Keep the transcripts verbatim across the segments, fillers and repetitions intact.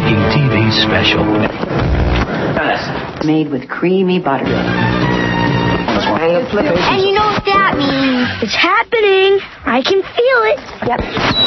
groundbreaking T V special. Made with creamy butter. And you know what that means? It's happening. I can feel it. Yep.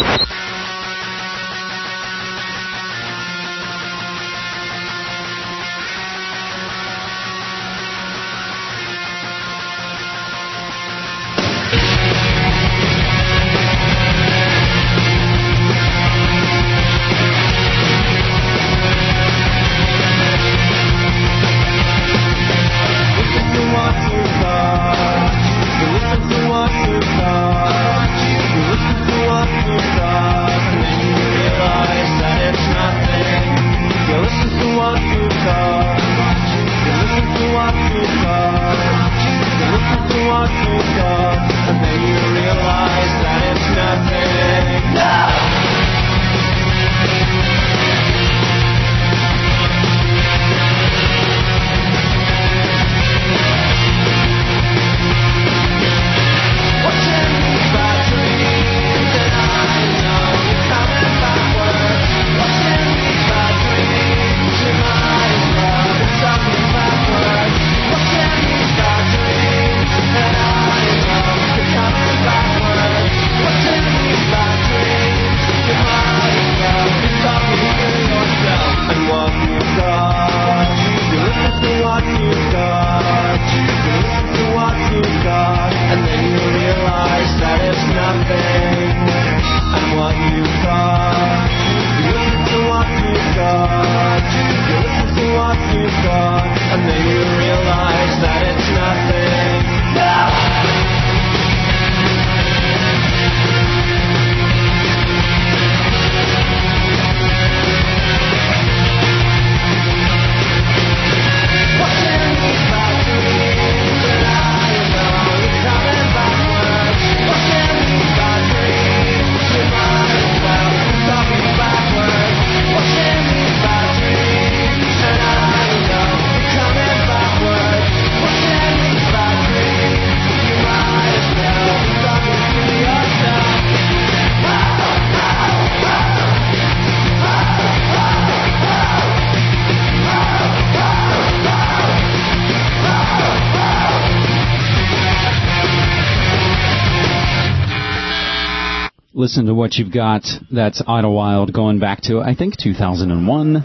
Listen to what you've got. That's Idlewild going back to, I think, two thousand one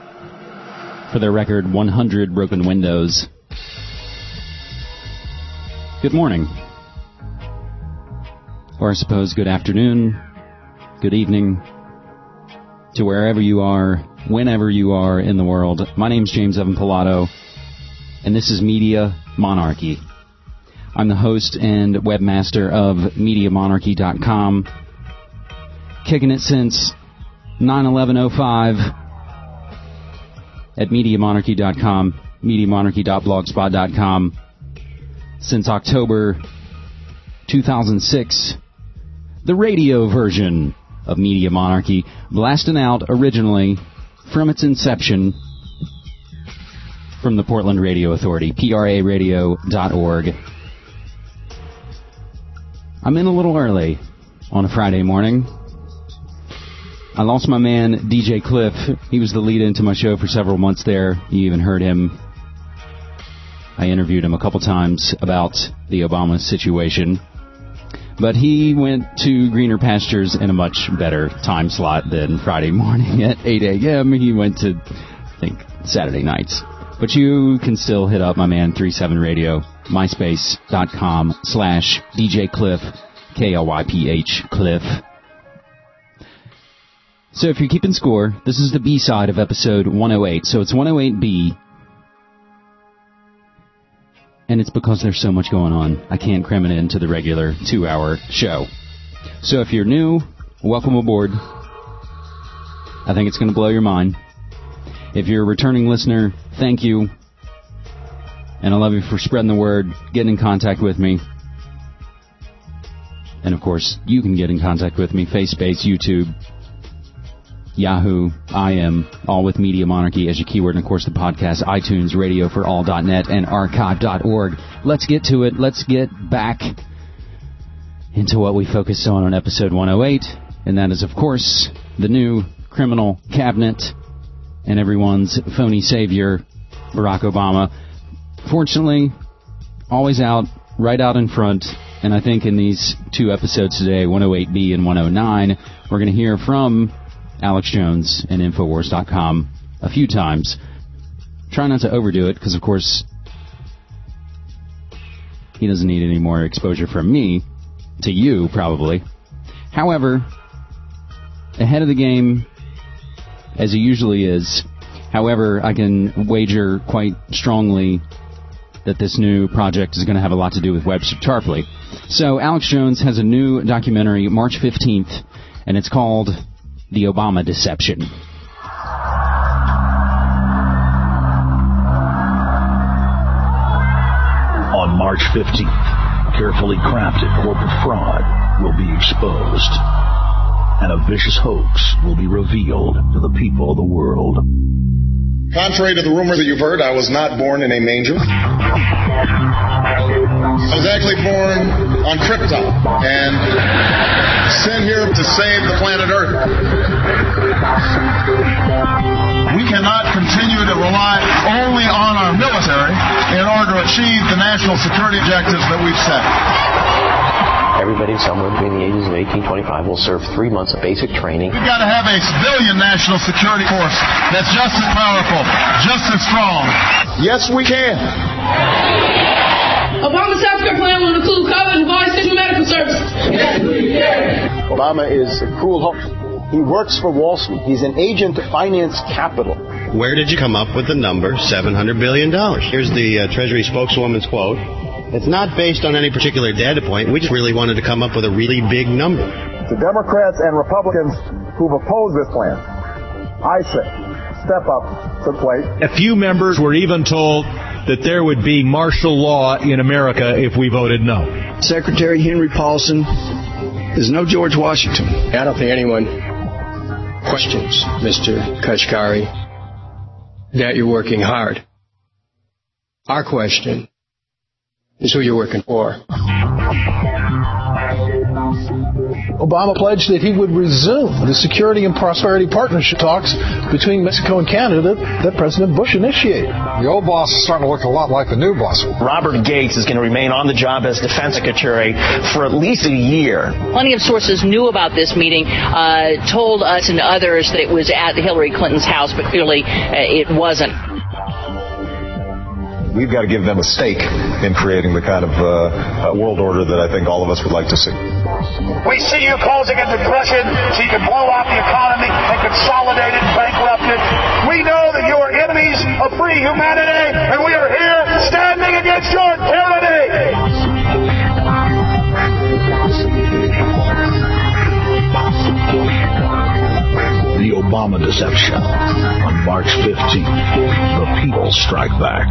for their record one hundred Broken Windows. Good morning. Or I suppose good afternoon, good evening, to wherever you are, whenever you are in the world. My name's James Evan Pilato, and this is Media Monarchy. I'm the host and webmaster of Media Monarchy dot com. Kicking it since nine eleven oh five at Media Monarchy dot com, Media Monarchy dot blogspot dot com. Since October two thousand six, the radio version of Media Monarchy, blasting out originally from its inception from the Portland Radio Authority, P R A radio dot org. I'm in a little early on a Friday morning. I lost my man, D J Cliff. He was the lead into my show for several months there. You even heard him. I interviewed him a couple times about the Obama situation. But he went to greener pastures in a much better time slot than Friday morning at eight a.m. He went to, I think, Saturday nights. But you can still hit up my man, thirty-seven Radio, myspace.com slash DJ Cliff, K L Y P H, Cliff. So if you're keeping score, this is the B-side of episode one oh eight. So it's one oh eight B. And it's because there's so much going on. I can't cram it into the regular two-hour show. So if you're new, welcome aboard. I think it's going to blow your mind. If you're a returning listener, thank you. And I love you for spreading the word, getting in contact with me. And, of course, you can get in contact with me, FaceSpace, YouTube, Yahoo, I M, all with Media Monarchy as your keyword, and of course the podcast, iTunes, radio for all dot net, and archive dot org. Let's get to it. Let's get back into what we focused on on episode one oh eight, and that is, of course, the new criminal cabinet and everyone's phony savior, Barack Obama. Fortunately, always out, right out in front. And I think in these two episodes today, one oh eight B and one oh nine, we're going to hear from Alex Jones and Infowars dot com a few times. Try not to overdo it, because, of course, he doesn't need any more exposure from me, to you, probably. However, ahead of the game, as he usually is. However, I can wager quite strongly that this new project is going to have a lot to do with Webster Tarpley. So Alex Jones has a new documentary, March fifteenth, and it's called The Obama Deception. On March fifteenth, carefully crafted corporate fraud will be exposed, and a vicious hoax will be revealed to the people of the world. Contrary to the rumor that you've heard, I was not born in a manger. I was actually born on Krypton and sent here to save the planet Earth. We cannot continue to rely only on our military in order to achieve the national security objectives that we've set. Everybody somewhere between the ages of eighteen and twenty-five will serve three months of basic training. We've got to have a civilian national security force that's just as powerful, just as strong. Yes, we can. Obama's healthcare plan will include COVID and voice-vision medical services. Yes, we can. Obama is a cruel hoax. He works for Wall Street. He's an agent to finance capital. Where did you come up with the number seven hundred billion dollars? Here's the uh, Treasury spokeswoman's quote. It's not based on any particular data point. We just really wanted to come up with a really big number. The Democrats and Republicans who've opposed this plan, I say, step up to the plate. A few members were even told that there would be martial law in America if we voted no. Secretary Henry Paulson is no George Washington. I don't think anyone questions, Mister Kashkari, that you're working hard. Our question is who you're working for. Obama pledged that he would resume the Security and Prosperity Partnership talks between Mexico and Canada that President Bush initiated. The old boss is starting to look a lot like the new boss. Robert Gates is going to remain on the job as Defense Secretary for at least a year. Plenty of sources knew about this meeting, uh, told us and others that it was at Hillary Clinton's house, but clearly uh, it wasn't. We've got to give them a stake in creating the kind of uh, world order that I think all of us would like to see. We see you causing a depression so you can blow out the economy and consolidate it and bankrupt it. We know that you are enemies of free humanity, and we are here standing against your tyranny. The Obama Deception on March fifteenth. The People Strike Back.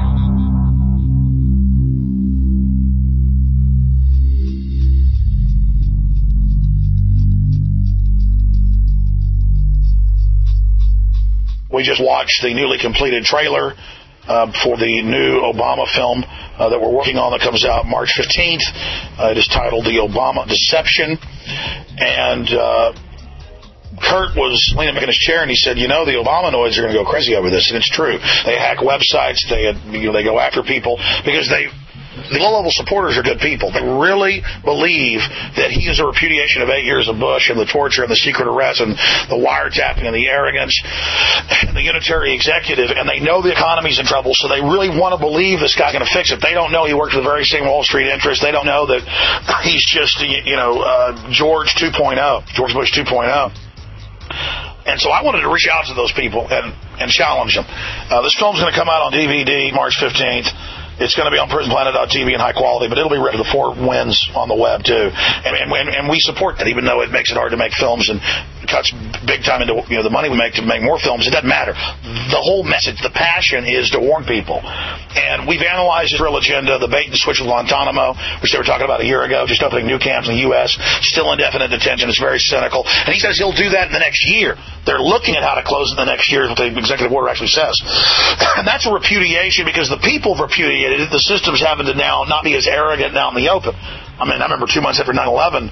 We just watched the newly completed trailer uh, for the new Obama film uh, that we're working on that comes out March fifteenth. Uh, it is titled The Obama Deception. And uh, Kurt was leaning back in his chair and he said, you know, the Obamanoids are going to go crazy over this. And it's true. They hack websites. They, you know, they go after people because they... The low-level supporters are good people. They really believe that he is a repudiation of eight years of Bush and the torture and the secret arrest and the wiretapping and the arrogance and the unitary executive, and they know the economy's in trouble, so they really want to believe this guy's going to fix it. They don't know he works for the very same Wall Street interests. They don't know that he's just, you know, uh, George two point oh, George Bush two point oh. And so I wanted to reach out to those people and, and challenge them. Uh, this film's going to come out on D V D March fifteenth. It's going to be on prison planet dot t v in high quality, but it'll be read to the four winds on the web, too. And, and, and we support that, even though it makes it hard to make films and cuts big time into, you know, the money we make to make more films. It doesn't matter. The whole message, the passion is to warn people. And we've analyzed his real agenda, the bait and switch with Guantanamo, which they were talking about a year ago, just opening new camps in the U S, still indefinite detention. It's very cynical. And he says he'll do that in the next year. They're looking at how to close it in the next year, is what the executive order actually says. And that's a repudiation because the people have repudiated it. The system's having to now not be as arrogant now in the open. I mean, I remember two months after nine eleven,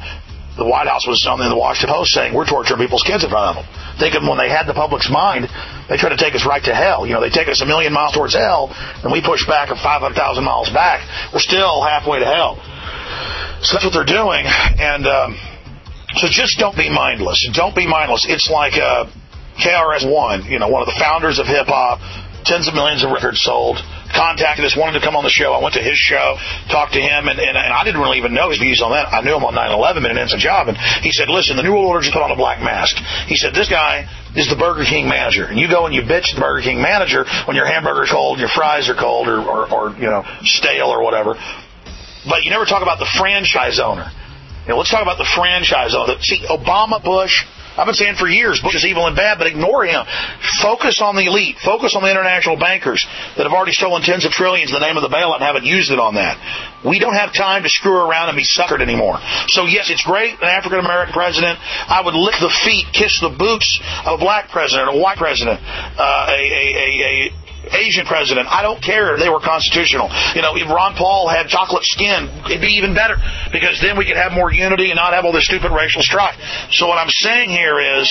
the White House was on the Washington Post saying we're torturing people's kids in front of them, thinking when they had the public's mind, they try to take us right to hell. You know, they take us a million miles towards hell, and we push back five hundred thousand miles back. We're still halfway to hell. So that's what they're doing, and um, so just don't be mindless. Don't be mindless. It's like uh, K R S One, you know, one of the founders of hip-hop, tens of millions of records sold, contacted us, wanted to come on the show. I went to his show, talked to him, and, and, and I didn't really even know his views on that. I knew him on nine eleven and an inside job, and he said, listen, the New World Order just put on a black mask. He said, this guy is the Burger King manager, and you go and you bitch the Burger King manager when your hamburger's cold, your fries are cold, or, or, or you know, stale or whatever. But you never talk about the franchise owner. You know, let's talk about the franchise owner. See, Obama, Bush, I've been saying for years, Bush is evil and bad, but ignore him. Focus on the elite. Focus on the international bankers that have already stolen tens of trillions in the name of the bailout and haven't used it on that. We don't have time to screw around and be suckered anymore. So, yes, it's great, an African-American president. I would lick the feet, kiss the boots of a black president, a white president, uh, a, a, a, a Asian president. I don't care if they were constitutional. You know, if Ron Paul had chocolate skin, it'd be even better, because then we could have more unity and not have all this stupid racial strife. So what I'm saying here is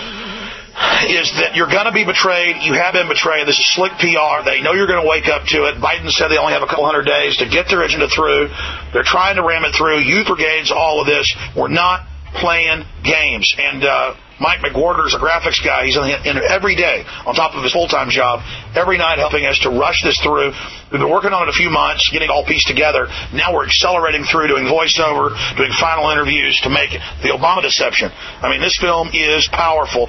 is that you're going to be betrayed. You have been betrayed. This is slick P R. They know you're going to wake up to it. Biden said they only have a couple hundred days to get their agenda through. They're trying to ram it through. Youth brigades, all of this. We're not playing games. And uh, Mike McWhorter is a graphics guy. He's in, in every day on top of his full-time job, every night helping us to rush this through. We've been working on it a few months, getting all pieced together. Now we're accelerating through, doing voiceover, doing final interviews to make it the Obama deception. I mean, this film is powerful.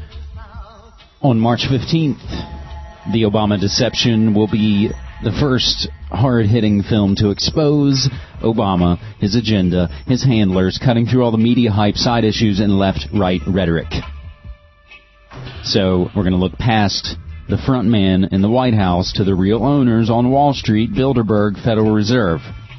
On March fifteenth, the Obama deception will be the first hard-hitting film to expose Obama, his agenda, his handlers, cutting through all the media hype, side issues, and left-right rhetoric. So we're going to look past the front man in the White House to the real owners on Wall Street, Bilderberg, Federal Reserve.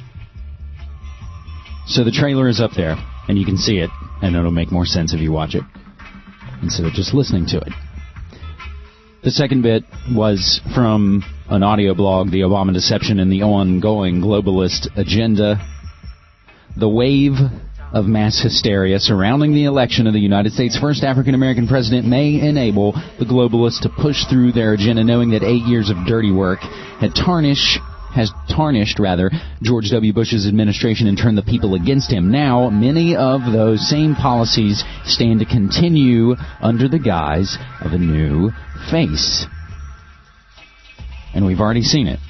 So the trailer is up there, and you can see it, and it'll make more sense if you watch it instead of just listening to it. The second bit was from an audio blog, The Obama Deception and the Ongoing Globalist Agenda. The wave of mass hysteria surrounding the election of the United States' first African-American president may enable the globalists to push through their agenda, knowing that eight years of dirty work had tarnished has tarnished, rather, George W. Bush's administration and turned the people against him. Now, many of those same policies stand to continue under the guise of a new face. And we've already seen it.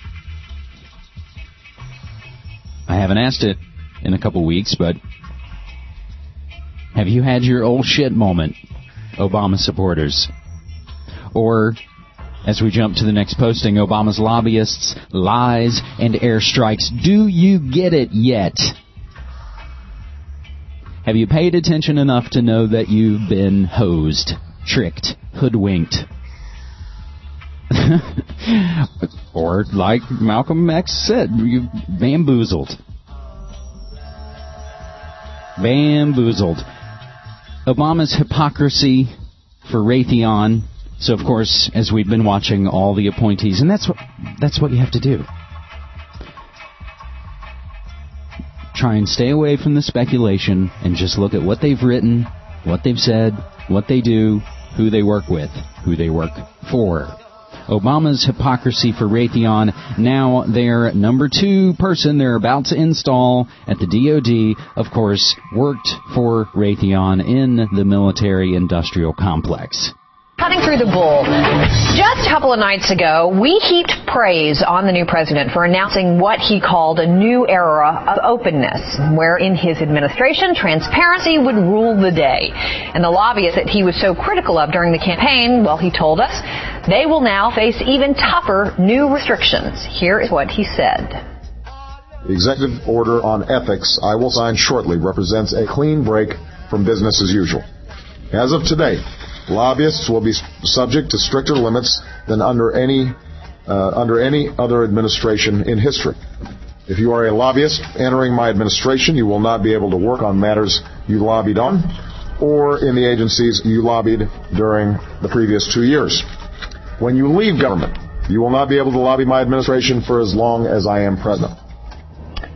I haven't asked it in a couple weeks, but have you had your old shit moment, Obama supporters? Or, as we jump to the next posting, Obama's lobbyists, lies, and airstrikes. Do you get it yet? Have you paid attention enough to know that you've been hosed, tricked, hoodwinked? Or, like Malcolm X said, you bamboozled. Bamboozled. Obama's hypocrisy for Raytheon. So, of course, as we've been watching all the appointees, and that's what that's what you have to do. Try and stay away from the speculation and just look at what they've written, what they've said, what they do, who they work with, who they work for. Obama's hypocrisy for Raytheon, now their number two person they're about to install at the D O D, of course, worked for Raytheon in the military-industrial complex. Cutting through the bull. Just a couple of nights ago, we heaped praise on the new president for announcing what he called a new era of openness, where in his administration, transparency would rule the day. And the lobbyists that he was so critical of during the campaign, well, he told us, they will now face even tougher new restrictions. Here is what he said. The executive order on ethics I will sign shortly represents a clean break from business as usual. As of today, lobbyists will be subject to stricter limits than under any uh, under any other administration in history. If you are a lobbyist entering my administration, you will not be able to work on matters you lobbied on or in the agencies you lobbied during the previous two years. When you leave government, you will not be able to lobby my administration for as long as I am president.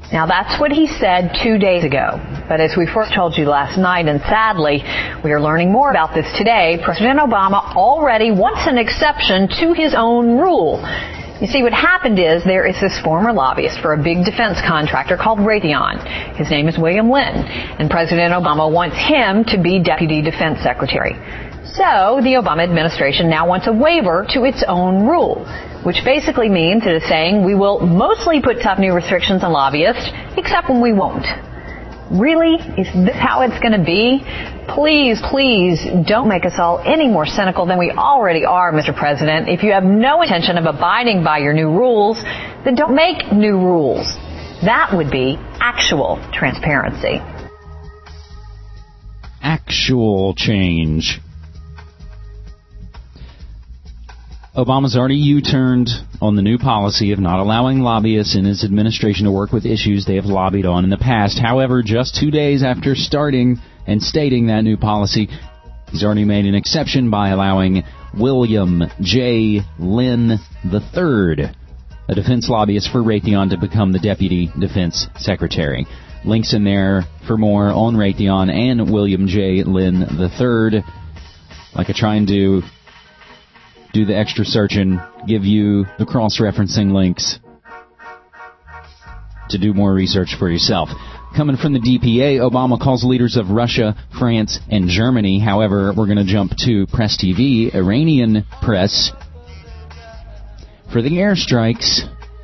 Now, that's what he said two days ago. But as we first told you last night, and sadly, we are learning more about this today, President Obama already wants an exception to his own rule. You see, what happened is there is this former lobbyist for a big defense contractor called Raytheon. His name is William Lynn, and President Obama wants him to be Deputy Defense Secretary. So the Obama administration now wants a waiver to its own rule, which basically means it is saying we will mostly put tough new restrictions on lobbyists, except when we won't. Really? Is this how it's going to be? Please, please don't make us all any more cynical than we already are, Mister President. If you have no intention of abiding by your new rules, then don't make new rules. That would be actual transparency. Actual change. Obama's already U-turned on the new policy of not allowing lobbyists in his administration to work with issues they have lobbied on in the past. However, just two days after starting and stating that new policy, he's already made an exception by allowing William J. Lynn the third, a defense lobbyist for Raytheon, to become the Deputy Defense Secretary. Links in there for more on Raytheon and William J. Lynn the third. Like I try and do... do the extra searching, give you the cross-referencing links to do more research for yourself. Coming from the D P A, Obama calls leaders of Russia, France, and Germany. However, we're going to jump to Press T V, Iranian press. For the airstrikes,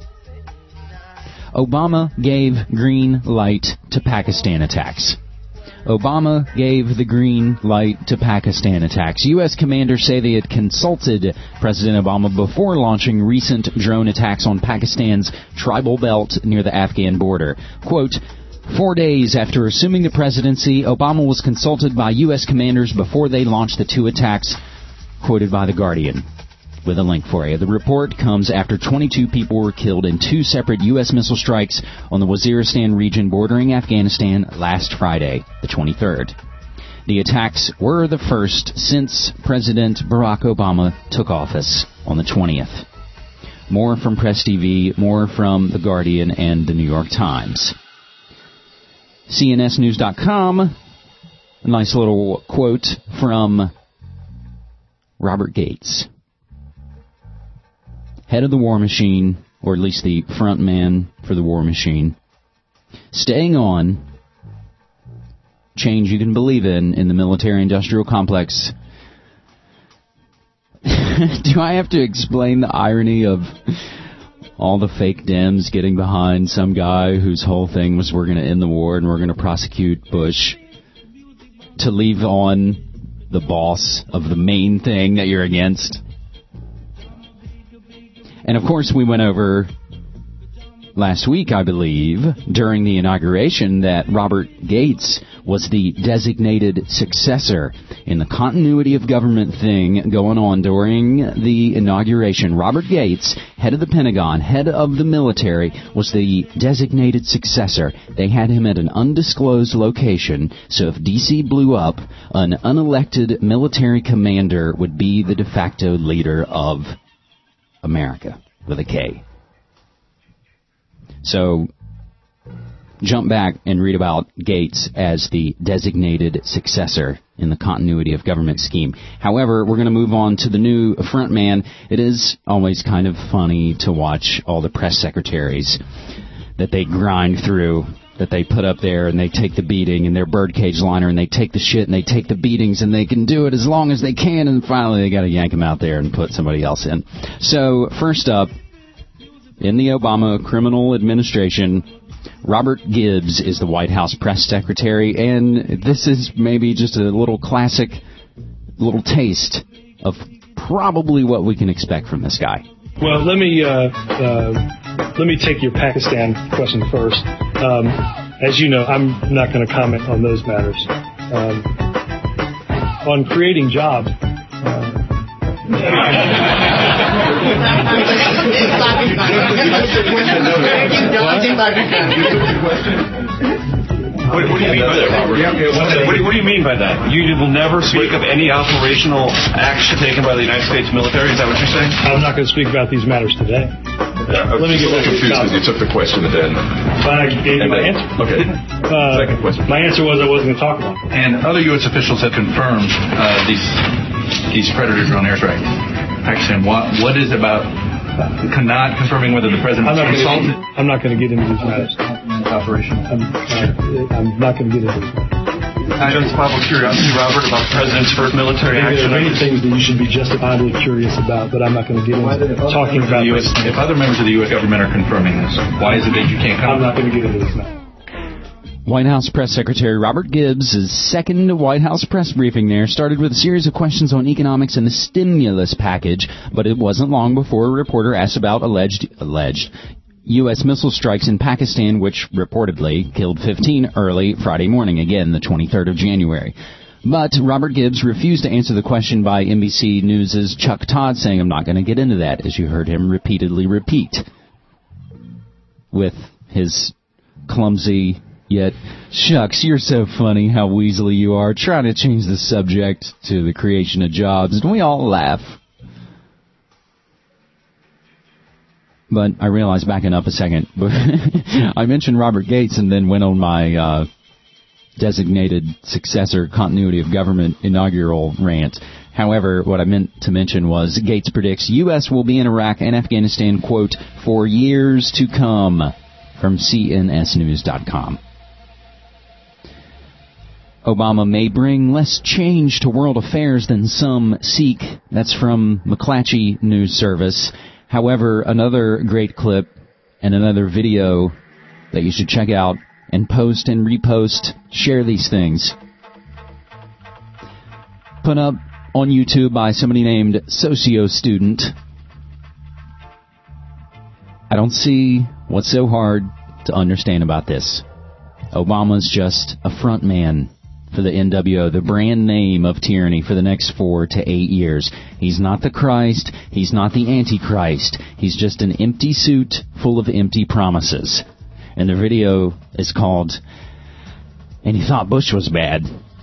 Obama gave green light to Pakistan attacks. Obama gave the green light to Pakistan attacks. U S commanders say they had consulted President Obama before launching recent drone attacks on Pakistan's tribal belt near the Afghan border. Quote, four days after assuming the presidency, Obama was consulted by U S commanders before they launched the two attacks, quoted by The Guardian. With a link for you. The report comes after twenty-two people were killed in two separate U S missile strikes on the Waziristan region bordering Afghanistan last Friday, the twenty-third. The attacks were the first since President Barack Obama took office on the twentieth. More from Press T V, more from The Guardian and The New York Times. C N S News dot com, a nice little quote from Robert Gates. Head of the war machine, or at least the front man for the war machine, staying on, change you can believe in in the military-industrial complex. Do I have to explain the irony of all the fake Dems getting behind some guy whose whole thing was we're going to end the war and we're going to prosecute Bush, to leave on the boss of the main thing that you're against? And, of course, we went over last week, I believe, during the inauguration, that Robert Gates was the designated successor in the continuity of government thing going on during the inauguration. Robert Gates, head of the Pentagon, head of the military, was the designated successor. They had him at an undisclosed location, so if D C blew up, an unelected military commander would be the de facto leader of America, with a K. So, jump back and read about Gates as the designated successor in the continuity of government scheme. However, we're going to move on to the new front man. It is always kind of funny to watch all the press secretaries that they grind through, that they put up there, and they take the beating in their birdcage liner, and they take the shit, and they take the beatings, and they can do it as long as they can, and finally they got to yank them out there and put somebody else in. So, first up, in the Obama criminal administration, Robert Gibbs is the White House press secretary, and this is maybe just a little classic, little taste of probably what we can expect from this guy. Well, let me uh, uh, let me take your Pakistan question first. Um, as you know, I'm not going to comment on those matters. Um, on creating jobs. Uh, What, what do you mean by that, Robert? Yeah, okay, what, what, what do you mean by that? You will never speak of any operational action taken by the United States military? Is that what you're saying? I'm not going to speak about these matters today. Uh, Let me get confused because you took the question at the end. But I gave you my answer. Okay. Uh, Second question. My answer was I wasn't going to talk about it. And other U S officials have confirmed uh, these these predator drone airstrikes. Pakistan, what, what is about not confirming whether the president I'm not consulted? Gonna, I'm not going to get into these matters. Operation. I'm, uh, I'm not going to get into these matters. Just level curiosity, Robert, about the president's first military Maybe action. There are many things that you should be justifiably curious about, but I'm not going to get into talking about U S, this. If other members of the U S government are confirming this, why is it that you can't come? I'm not going to get into this now. White House Press Secretary Robert Gibbs' second White House press briefing there started with a series of questions on economics and the stimulus package, but it wasn't long before a reporter asked about alleged alleged U S missile strikes in Pakistan, which reportedly killed fifteen early Friday morning, again the twenty-third of January. But Robert Gibbs refused to answer the question by N B C News' Chuck Todd, saying, "I'm not going to get into that," as you heard him repeatedly repeat, with his clumsy, yet, "Shucks, you're so funny how weaselly you are," trying to change the subject to the creation of jobs. And we all laugh. But I realized, backing up a second, I mentioned Robert Gates and then went on my uh, designated successor continuity of government inaugural rant. However, what I meant to mention was Gates predicts U S will be in Iraq and Afghanistan, quote, for years to come, from C N S news dot com. Obama may bring less change to world affairs than some seek. That's from McClatchy News Service. However, another great clip and another video that you should check out and post and repost, share these things, put up on YouTube by somebody named Socio Student. I don't see what's so hard to understand about this. Obama's just a front man for the N W O, the brand name of tyranny for the next four to eight years. He's not the Christ. He's not the Antichrist. He's just an empty suit full of empty promises. And the video is called, "And He Thought Bush Was Bad."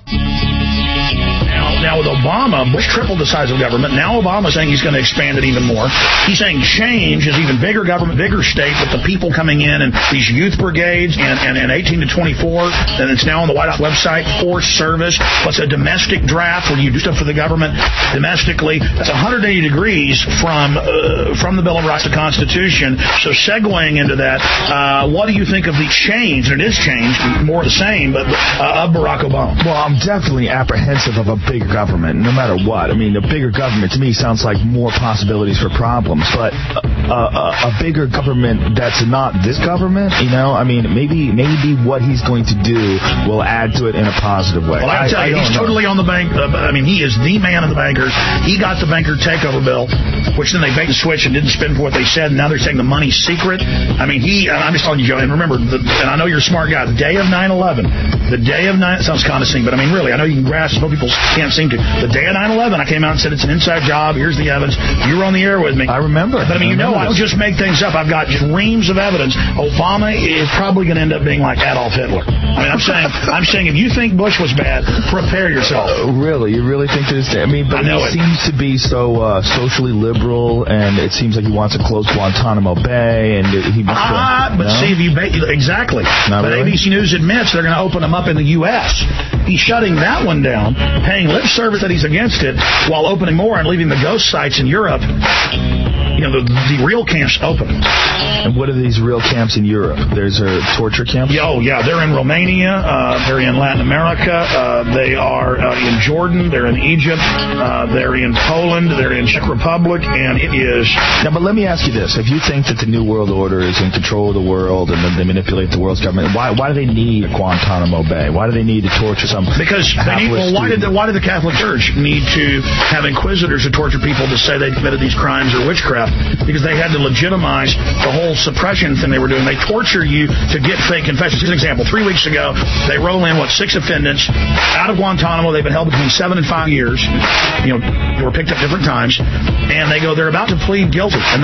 Now, with Obama, Bush tripled the size of government. Now Obama's saying he's going to expand it even more. He's saying change is even bigger government, bigger state, with the people coming in and these youth brigades and, and, and eighteen to twenty-four, and it's now on the White House website, forced service, plus a domestic draft where you do stuff for the government domestically. That's one hundred eighty degrees from uh, from the Bill of Rights to Constitution. So segueing into that, uh, what do you think of the change, and it is change, more the same, but uh, of Barack Obama? Well, I'm definitely apprehensive of a bigger government, no matter what. I mean, a bigger government to me sounds like more possibilities for problems, but a, a, a bigger government that's not this government, you know, I mean, maybe maybe what he's going to do will add to it in a positive way. Well, I can tell you, he's know. totally on the bank. Uh, I mean, he is the man of the bankers. He got the banker takeover bill, which then they bait and switch and didn't spend for what they said, and now they're saying the money's secret. I mean, he, I'm just telling you, Joe, and remember, the, and I know you're a smart guy, the day of nine eleven, the day of nine, it sounds condescending, but I mean, really, I know you can grasp, most people can't seem to. The day of nine eleven, I came out and said it's an inside job. Here's the evidence. You were on the air with me. I remember. But I mean, I you know, I don't just make things up. I've got just reams of evidence. Obama is probably going to end up being like Adolf Hitler. I mean, I'm saying, I'm saying, if you think Bush was bad, prepare yourself. Uh, really, you really think this? I mean, but I know he it. seems to be so uh, socially liberal, and it seems like he wants to close Guantanamo Bay, and he. Ah, uh, but no? see, if you ba- exactly. Not but really? A B C News admits they're going to open them up in the U S He's shutting that one down, paying lip service that he's against it, while opening more and leaving the ghost sites in Europe, you know, the, the real camps open. And what are these real camps in Europe? There's a torture camp? Yeah, oh, yeah. They're in Romania. Uh, they're in Latin America. Uh, they are uh, in Jordan. They're in Egypt. Uh, they're in Poland. They're in Czech Republic. And it is... Now, but let me ask you this. If you think that the New World Order is in control of the world and then they manipulate the world's government, why why do they need Guantanamo Bay? Why do they need to torture some Because they need, well, why did, the, why did the Catholic Church need to have inquisitors to torture people to say they committed these crimes or witchcraft? Because they had to legitimize the whole suppression thing they were doing. They torture you to get fake confessions. Here's an example. Three weeks ago, they roll in, what, six defendants out of Guantanamo. They've been held between seven and five years. You know, they were picked up different times. And they go, they're about to plead guilty. And they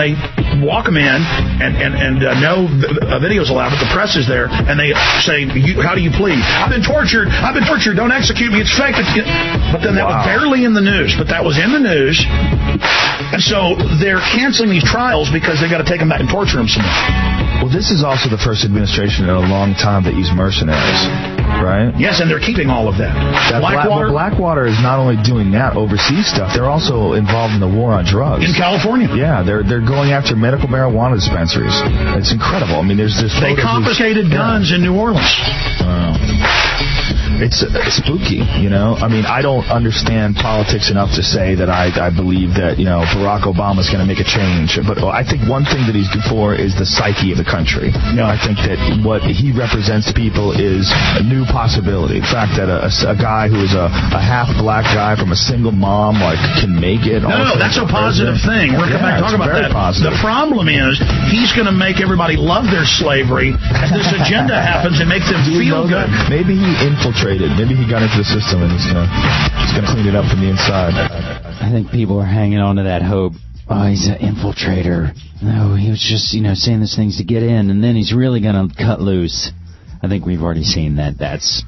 walk them in, and, and, and uh, no uh, videos allowed, but the press is there, and they say, you, how do you plead? I've been tortured. I've been tortured. Don't execute me. It's fake. But then that wow. was barely in the news, but that was in the news. And so they're canceling these trials because they've got to take them back and torture them some more. Well, this is also the first administration in a long time that use mercenaries, right? Yes, and they're keeping all of that. that Blackwater. Black, Blackwater is not only doing that overseas stuff, they're also involved in the war on drugs. In California. Yeah, they're they're going after medical marijuana dispensaries. It's incredible. I mean, there's this. They confiscated these, guns yeah. in New Orleans. Wow. It's uh, spooky, you know. I mean, I don't understand politics enough to say that I, I believe that, you know, Barack Obama's going to make a change. But I think one thing that he's good for is the psyche of the country. You know, I think that what he represents to people is a new possibility. The fact that a, a, a guy who is a, a half-black guy from a single mom, like, can make it. No, no, that's a positive thing. We're going to yeah, talk about that. Positive. The problem is he's going to make everybody love their slavery, and this agenda happens and makes them feel good. That? Maybe he infiltrated. Maybe he got into the system and he's gonna he's gonna clean it up from the inside. I think people are hanging on to that hope. Oh, he's an infiltrator. No, he was just, you know, saying these things to get in, and then he's really gonna cut loose. I think we've already seen that. That's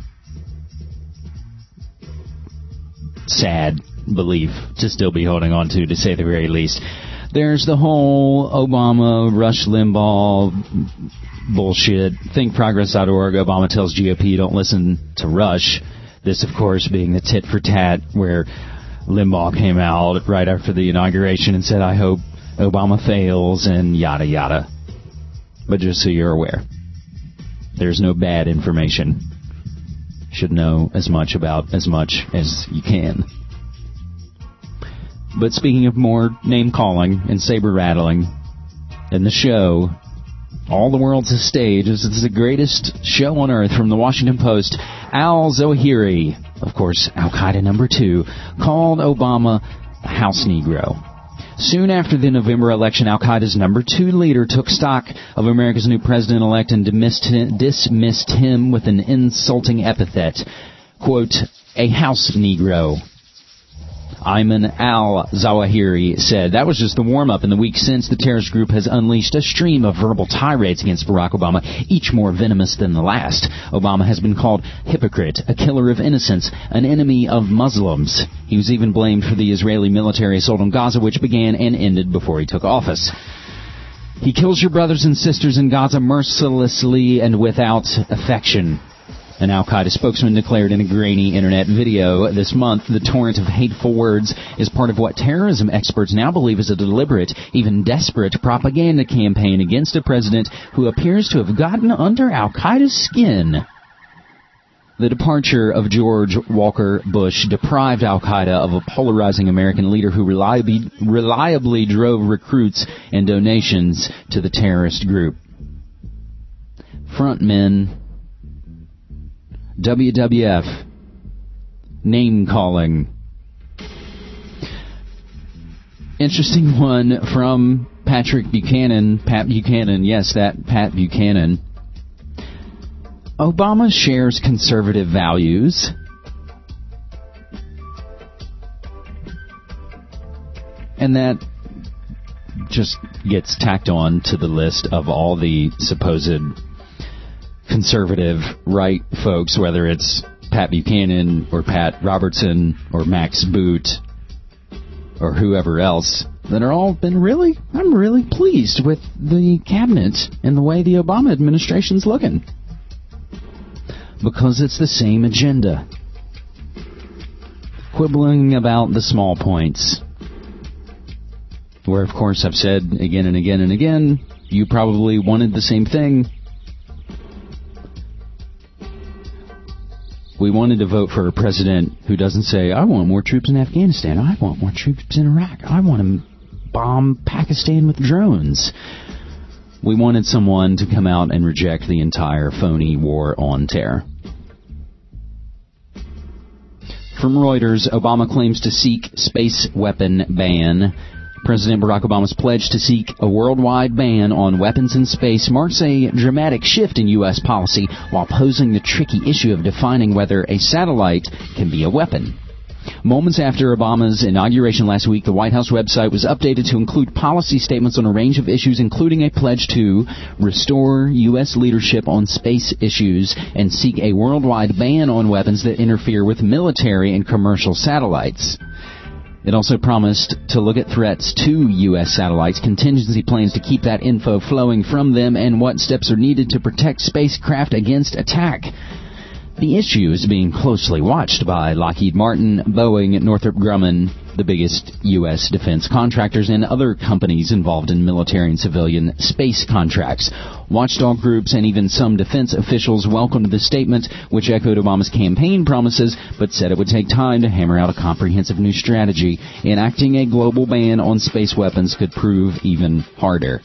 sad belief to still be holding on to, to say the very least. There's the whole Obama, Rush Limbaugh bullshit. think progress dot org. Obama tells G O P don't listen to Rush. This, of course, being the tit for tat where Limbaugh came out right after the inauguration and said, I hope Obama fails and yada yada. But just so you're aware, there's no bad information. Should know as much about as much as you can. But speaking of more name-calling and saber-rattling, in the show, All the World's a Stage, this is the greatest show on earth from the Washington Post, al-Zawahiri, of course, Al-Qaeda number two, called Obama a house Negro. Soon after the November election, Al-Qaeda's number two leader took stock of America's new president-elect and dismissed him, dismissed him with an insulting epithet, quote, a house Negro. Ayman al-Zawahiri said that was just the warm-up. In the weeks since, the terrorist group has unleashed a stream of verbal tirades against Barack Obama, each more venomous than the last. Obama has been called hypocrite, a killer of innocence, an enemy of Muslims. He was even blamed for the Israeli military assault on Gaza, which began and ended before he took office. He kills your brothers and sisters in Gaza mercilessly and without affection. An Al-Qaeda spokesman declared in a grainy internet video this month the torrent of hateful words is part of what terrorism experts now believe is a deliberate, even desperate propaganda campaign against a president who appears to have gotten under Al-Qaeda's skin. The departure of George Walker Bush deprived Al-Qaeda of a polarizing American leader who reliably, reliably drove recruits and donations to the terrorist group. Frontmen, W W F, name-calling. Interesting one from Patrick Buchanan, Pat Buchanan, yes, that Pat Buchanan. Obama shares conservative values. And that just gets tacked on to the list of all the supposed conservative right folks, whether it's Pat Buchanan or Pat Robertson or Max Boot or whoever else, that are all been really, I'm really pleased with the cabinet and the way the Obama administration's looking. Because it's the same agenda. Quibbling about the small points. Where, of course, I've said again and again and again, you probably wanted the same thing. We wanted to vote for a president who doesn't say, I want more troops in Afghanistan. I want more troops in Iraq. I want to bomb Pakistan with drones. We wanted someone to come out and reject the entire phony war on terror. From Reuters, Obama claims to seek space weapon ban. President Barack Obama's pledge to seek a worldwide ban on weapons in space marks a dramatic shift in U S policy while posing the tricky issue of defining whether a satellite can be a weapon. Moments after Obama's inauguration last week, the White House website was updated to include policy statements on a range of issues, including a pledge to restore U S leadership on space issues and seek a worldwide ban on weapons that interfere with military and commercial satellites. It also promised to look at threats to U S satellites, contingency plans to keep that info flowing from them, and what steps are needed to protect spacecraft against attack. The issue is being closely watched by Lockheed Martin, Boeing, Northrop Grumman, the biggest U S defense contractors, and other companies involved in military and civilian space contracts. Watchdog groups and even some defense officials welcomed the statement, which echoed Obama's campaign promises, but said it would take time to hammer out a comprehensive new strategy. Enacting a global ban on space weapons could prove even harder.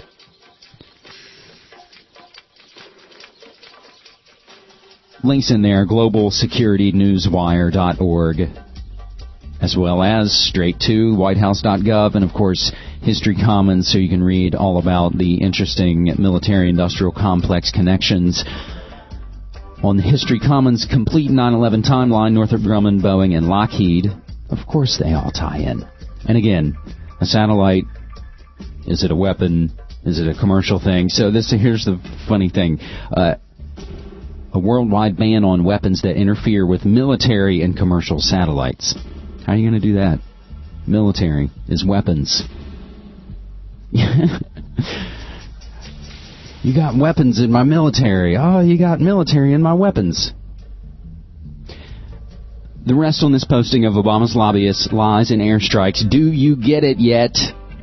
Links in there, global security newswire dot org, as well as straight to white house dot gov, and of course History Commons, so you can read all about the interesting military-industrial complex connections. On the History Commons complete nine eleven timeline, Northrop Grumman, Boeing, and Lockheed, of course they all tie in. And again, a satellite, is it a weapon? Is it a commercial thing? So this here's the funny thing. Uh, A worldwide ban on weapons that interfere with military and commercial satellites. How are you going to do that? Military is weapons. You got weapons in my military. Oh, you got military in my weapons. The rest on this posting of Obama's lobbyists, lies, and airstrikes, do you get it yet?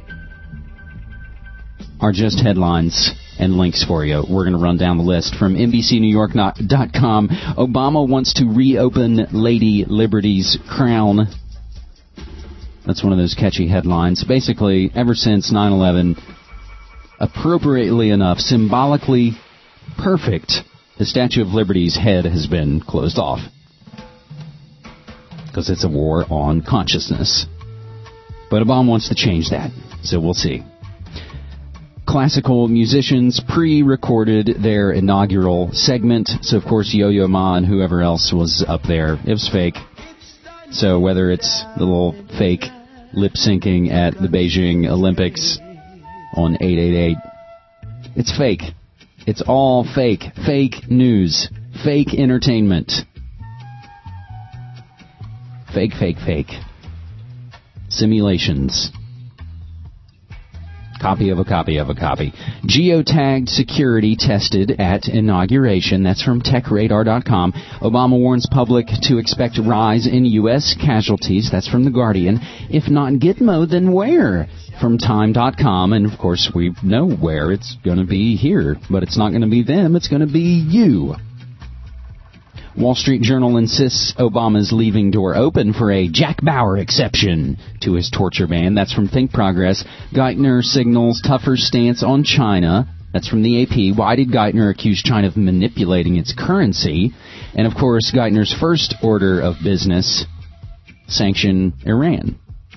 Are just headlines and links for you. We're going to run down the list from N B C New York dot com. Obama wants to reopen Lady Liberty's crown. That's one of those catchy headlines. Basically, ever since nine eleven, appropriately enough, symbolically perfect, the Statue of Liberty's head has been closed off. Because it's a war on consciousness. But Obama wants to change that, so we'll see. Classical musicians pre-recorded their inaugural segment. So, of course, Yo-Yo Ma and whoever else was up there, it was fake. So whether it's the little fake lip-syncing at the Beijing Olympics on eight eight eight, it's fake. It's all fake. Fake news. Fake entertainment. Fake, fake, fake. Simulations. Copy of a copy of a copy. Geotagged security tested at inauguration. That's from tech radar dot com. Obama warns public to expect rise in U S casualties. That's from The Guardian. If not Gitmo, then where? From time dot com. And, of course, we know where. It's going to be here. But it's not going to be them. It's going to be you. Wall Street Journal insists Obama's leaving door open for a Jack Bauer exception to his torture ban. That's from Think Progress. Geithner signals tougher stance on China. That's from the A P. Why did Geithner accuse China of manipulating its currency? And, of course, Geithner's first order of business, sanction Iran.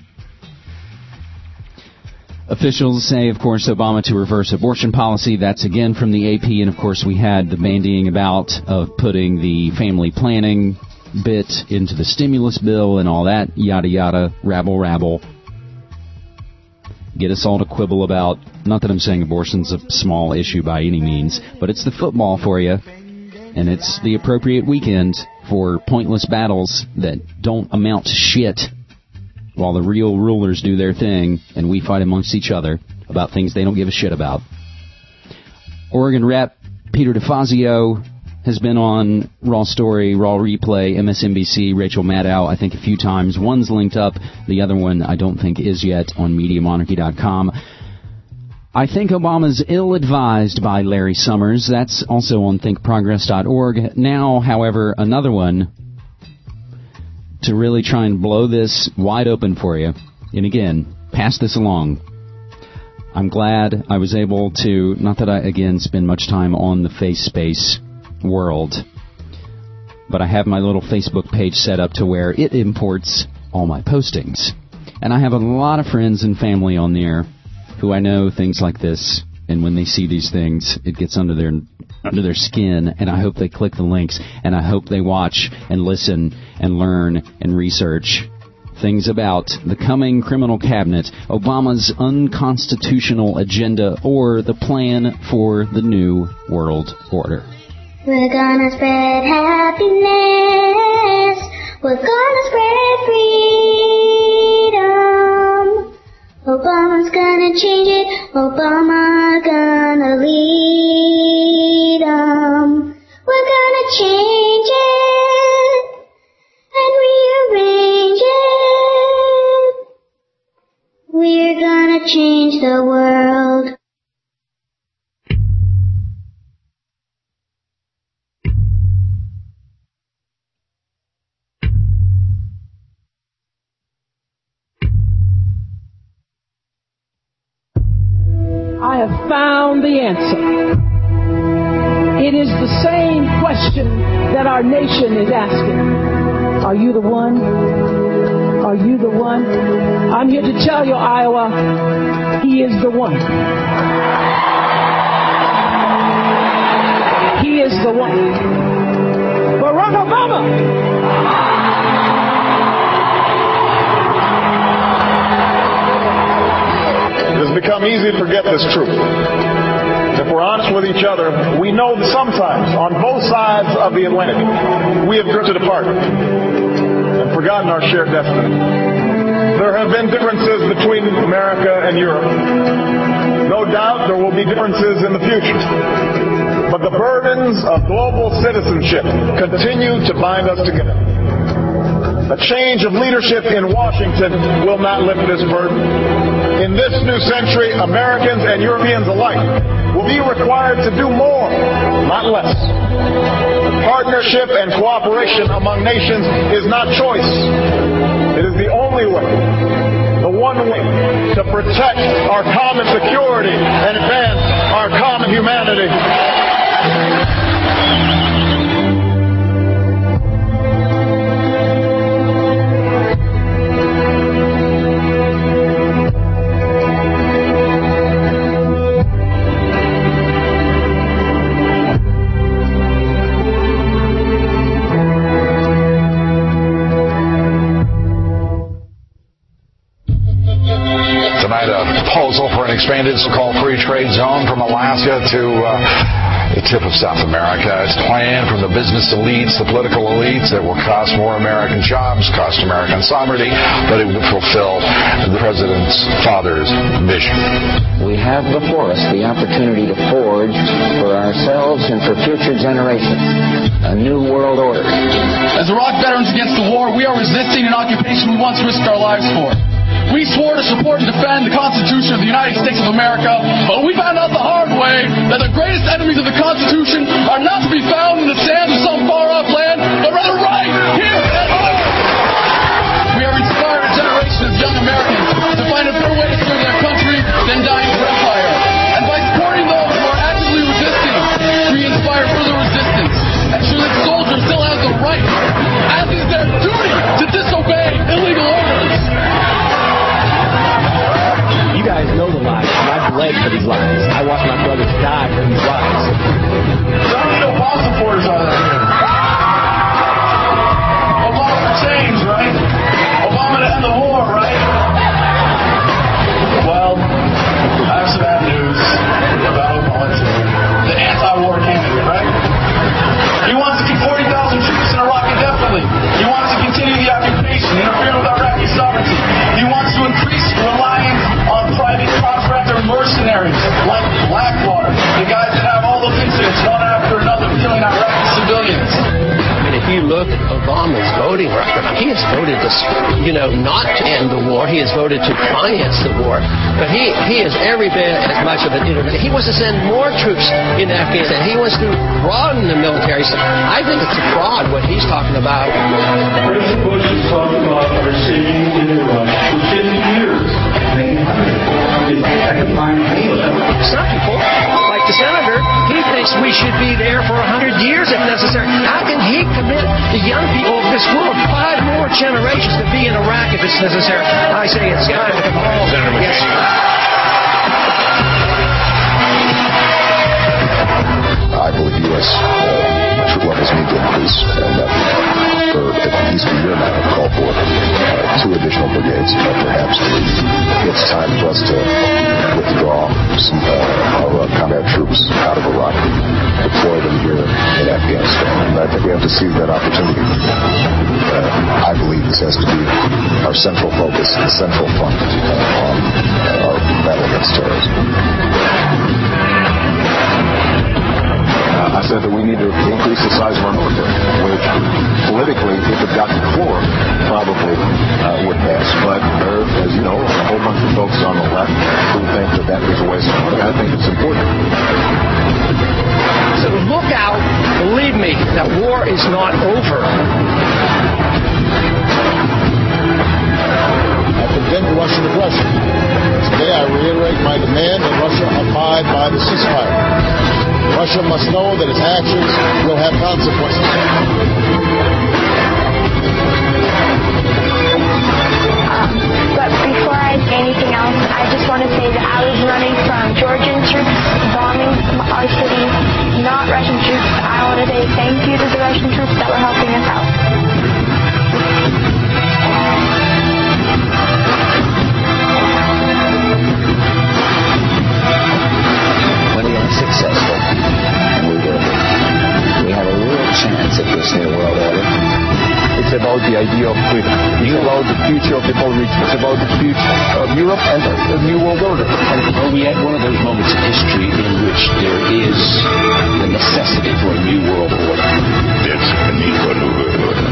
Officials say, of course, Obama to reverse abortion policy. That's again from the A P. And, of course, we had the bandying about of putting the family planning bit into the stimulus bill and all that, yada, yada, rabble, rabble. Get us all to quibble about, not that I'm saying abortion's a small issue by any means, but it's the football for you. And it's the appropriate weekend for pointless battles that don't amount to shit, while the real rulers do their thing and we fight amongst each other about things they don't give a shit about. Oregon Rep Peter DeFazio has been on Raw Story, Raw Replay, M S N B C, Rachel Maddow, I think a few times. One's linked up, the other one I don't think is yet, on media monarchy dot com. I think Obama's ill-advised by Larry Summers. That's also on think progress dot org. Now, however, another one to really try and blow this wide open for you. And again, pass this along. I'm glad I was able to, not that I, again, spend much time on the face space world, but I have my little Facebook page set up to where it imports all my postings. And I have a lot of friends and family on there who I know things like this, and when they see these things, it gets under their under their skin, and I hope they click the links, and I hope they watch and listen and learn and research things about the coming criminal cabinet, Obama's unconstitutional agenda, or the plan for the new world order. We're gonna spread happiness. We're gonna spread freedom. Obama's gonna change it. Obama gonna lead 'em. We're gonna change it and rearrange it. We're gonna change the world. I have found the answer. It is the same question that our nation is asking. Are you the one? Are you the one? I'm here to tell you, Iowa, he is the one. He is the one. Barack Obama! It has become easy to forget this truth. If we're honest with each other, we know that sometimes, on both sides of the Atlantic, we have drifted apart and forgotten our shared destiny. There have been differences between America and Europe. No doubt there will be differences in the future. But the burdens of global citizenship continue to bind us together. A change of leadership in Washington will not lift this burden. In this new century, Americans and Europeans alike will be required to do more, not less. Partnership and cooperation among nations is not choice. It is the only way, the one way, to protect our common security and advance our common humanity. Tonight, a proposal for an expanded so-called free trade zone from Alaska to uh, the tip of South America. It's planned from the business elites, the political elites, that will cost more American jobs, cost American sovereignty, but it will fulfill the president's father's mission. We have before us the opportunity to forge for ourselves and for future generations a new world order. As Iraq veterans against the war, we are resisting an occupation we once risked our lives for. We swore to support and defend the Constitution of the United States of America, but we found out the hard way that the greatest enemies of the Constitution are not to be found in the sands of some far-off land, but rather right here at home. We have inspired a generation of young Americans to find a better way to serve their country than dying for empire. And by supporting those who are actively resisting, we inspire further resistance. And sure that soldiers still have the right, as is their duty, to disobey illegal orders. You guys know the lies, and I bled for these lies. I watched my brothers die for these lies. Some of the Obama supporters are there. Obama for change, right? Obama to end the war, right? Well, I have some bad news about Obama too. The anti-war candidate, right? He wants to keep forty thousand troops in Iraq indefinitely. He wants to continue the occupation, interfere with Iraqi sovereignty. He wants to increase reliance on private contractor mercenaries like Blackwater, the guys that have all those incidents one after another killing Iraqi civilians. I mean, if you look at Obama's voting record, he has voted to, you know, not to end the war. He has voted to finance the war. But he, he is every bit as much of an intervention. He wants to send more troops into Afghanistan. He wants to broaden the military. So I think it's a fraud what he's talking about. President Bush is talking about our saving in Iraq for fifty years. Some people, like the senator, he thinks we should be there for a hundred years if necessary. How can he commit the young people of this world five more generations to be in Iraq if it's necessary? I say it's time to come home. Yes. I believe U S uh, troop levels need to increase, and that for at least a year now I've called for uh, two additional troops, uh, our uh, combat troops out of Iraq, deploy them here in Afghanistan. And I think we have to seize that opportunity. Uh, I believe this has to be our central focus, the central front uh, on uh, our battle against terrorism. Uh, I said that we need to increase the size of our military, which politically, if it got to floor, probably uh, would pass. But there, as you know, a whole bunch of folks on the left who think that that is a waste of money. I think it's important. So look out, believe me, that war is not over. I condemn Russian aggression. Today I reiterate my demand that Russia abide by the ceasefire. Russia must know that its actions will have consequences. Um, but before I say anything else, I just want to say that I was running from Georgian troops bombing our city, not Russian troops. I want to say thank you to the Russian troops that were helping us out. When we are successful, and we will be, we have a real chance at this new world order. It's about the idea of freedom. It's about the future of the whole region. It's about the future of Europe and the new world order. Well, we had one of those moments in history in which there is the necessity for a new world order. It's a new world order.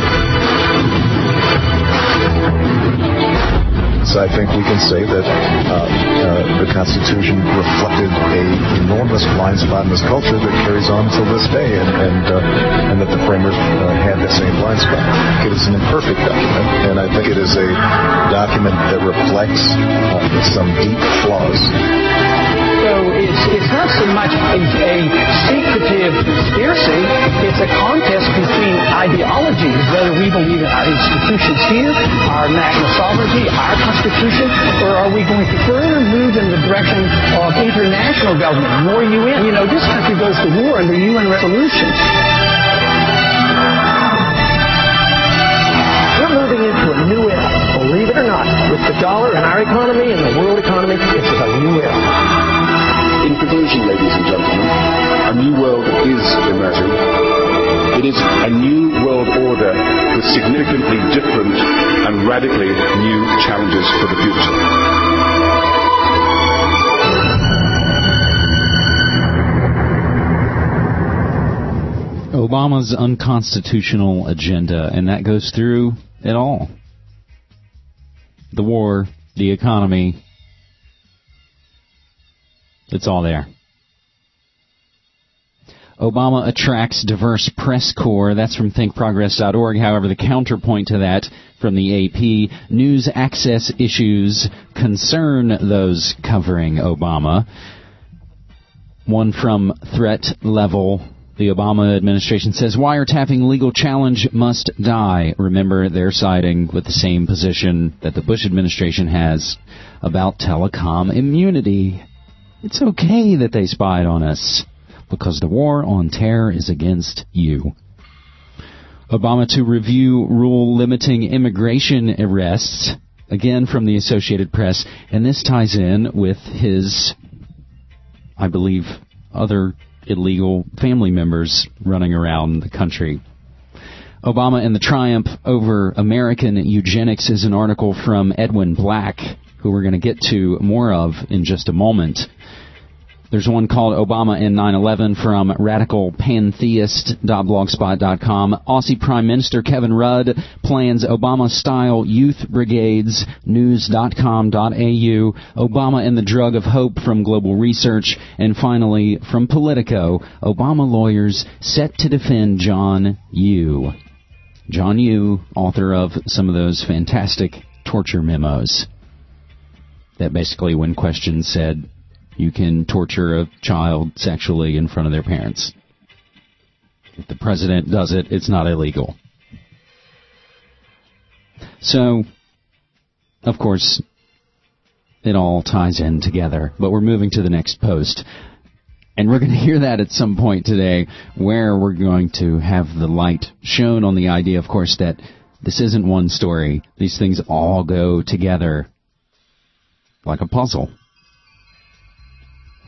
So I think we can say that uh, uh, the Constitution reflected a enormous blind spot in this culture that carries on until this day, and and, uh, and that the framers uh, had that same blind spot. It is an imperfect document, and I think it is a document that reflects uh, some deep flaws. So it's, it's not so much a, a secretive conspiracy, it's a contest between ideologies, whether we believe in our institutions here, our national sovereignty, our Constitution, or are we going to further move in the direction of international government, more U N? You know, this country goes to war under U N resolutions. We're moving into a new era, believe it or not. With the dollar and our economy and the world economy, it's a new era. In conclusion, ladies and gentlemen, a new world is emerging. It is a new world order with significantly different and radically new challenges for the future. Obama's unconstitutional agenda, and that goes through it all. The war, the economy, it's all there. Obama attracts diverse press corps. That's from think progress dot org. However, the counterpoint to that from the A P, news access issues concern those covering Obama. One from Threat Level. The Obama administration says wiretapping legal challenge must die. Remember, they're siding with the same position that the Bush administration has about telecom immunity. It's okay that they spied on us, because the war on terror is against you. Obama to review rule limiting immigration arrests, again from the Associated Press, and this ties in with his, I believe, other illegal family members running around the country. Obama and the triumph over American eugenics is an article from Edwin Black, who we're going to get to more of in just a moment. There's one called Obama and nine eleven from radical pantheist dot blogspot dot com. Aussie Prime Minister Kevin Rudd plans Obama-style youth brigades, news dot com dot a u. Obama and the drug of hope from Global Research. And finally, from Politico, Obama lawyers set to defend John Yoo. John Yoo, author of some of those fantastic torture memos that basically, when questioned, said you can torture a child sexually in front of their parents. If the president does it, it's not illegal. So, of course, it all ties in together. But we're moving to the next post. And we're going to hear that at some point today, where we're going to have the light shown on the idea, of course, that this isn't one story. These things all go together like a puzzle.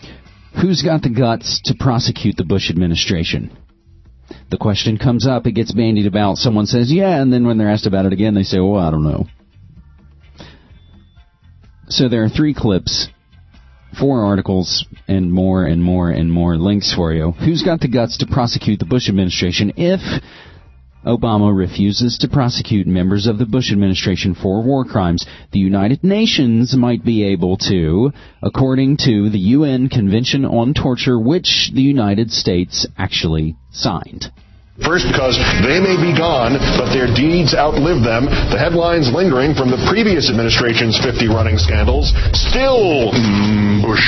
Who's got the guts to prosecute the Bush administration? The question comes up, it gets bandied about, someone says, yeah, and then when they're asked about it again, they say, well, I don't know. So there are three clips, four articles, and more and more and more links for you. Who's got the guts to prosecute the Bush administration if Obama refuses to prosecute members of the Bush administration for war crimes? The United Nations might be able to, according to the U N Convention on Torture, which the United States actually signed. First, because they may be gone, but their deeds outlive them. The headlines lingering from the previous administration's fifty running scandals still mm, Bush.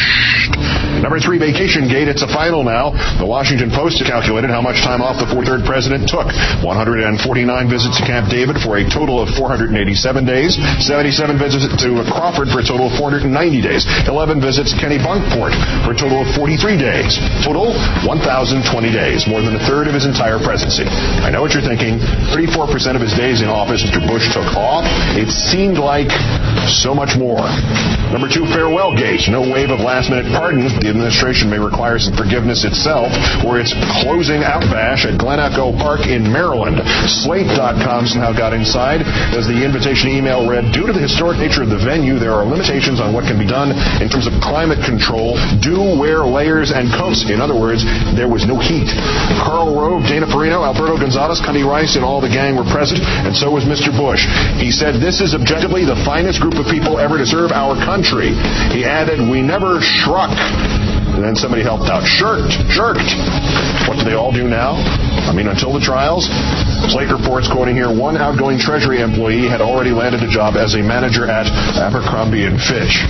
Number three, Vacation Gate. It's a final now. The Washington Post calculated how much time off the forty-third president took. one hundred forty-nine visits to Camp David for a total of four hundred eighty-seven days. seventy-seven visits to Crawford for a total of four hundred ninety days. eleven visits to Kennebunkport for a total of forty-three days. Total, one thousand twenty days. More than a third of his entire presidency. I know what you're thinking. thirty-four percent of his days in office, Mister Bush took off. It seemed like so much more. Number two, Farewell Gate. No wave of last-minute pardons. The administration may require some forgiveness itself or its closing out bash at Glen Echo Park in Maryland. Slate dot com somehow got inside. As the invitation email read, due to the historic nature of the venue, there are limitations on what can be done in terms of climate control. Do wear layers and coats. In other words, there was no heat. Karl Rove, Dana Perino, Alberto Gonzalez, Connie Rice, and all the gang were present, and so was Mister Bush. He said, this is objectively the finest group of people ever to serve our country. He added, we never shruck. And then somebody helped out. Shirked. Shirked. What do they all do now? I mean, until the trials. Slate reports, quoting here, one outgoing Treasury employee had already landed a job as a manager at Abercrombie and Fitch.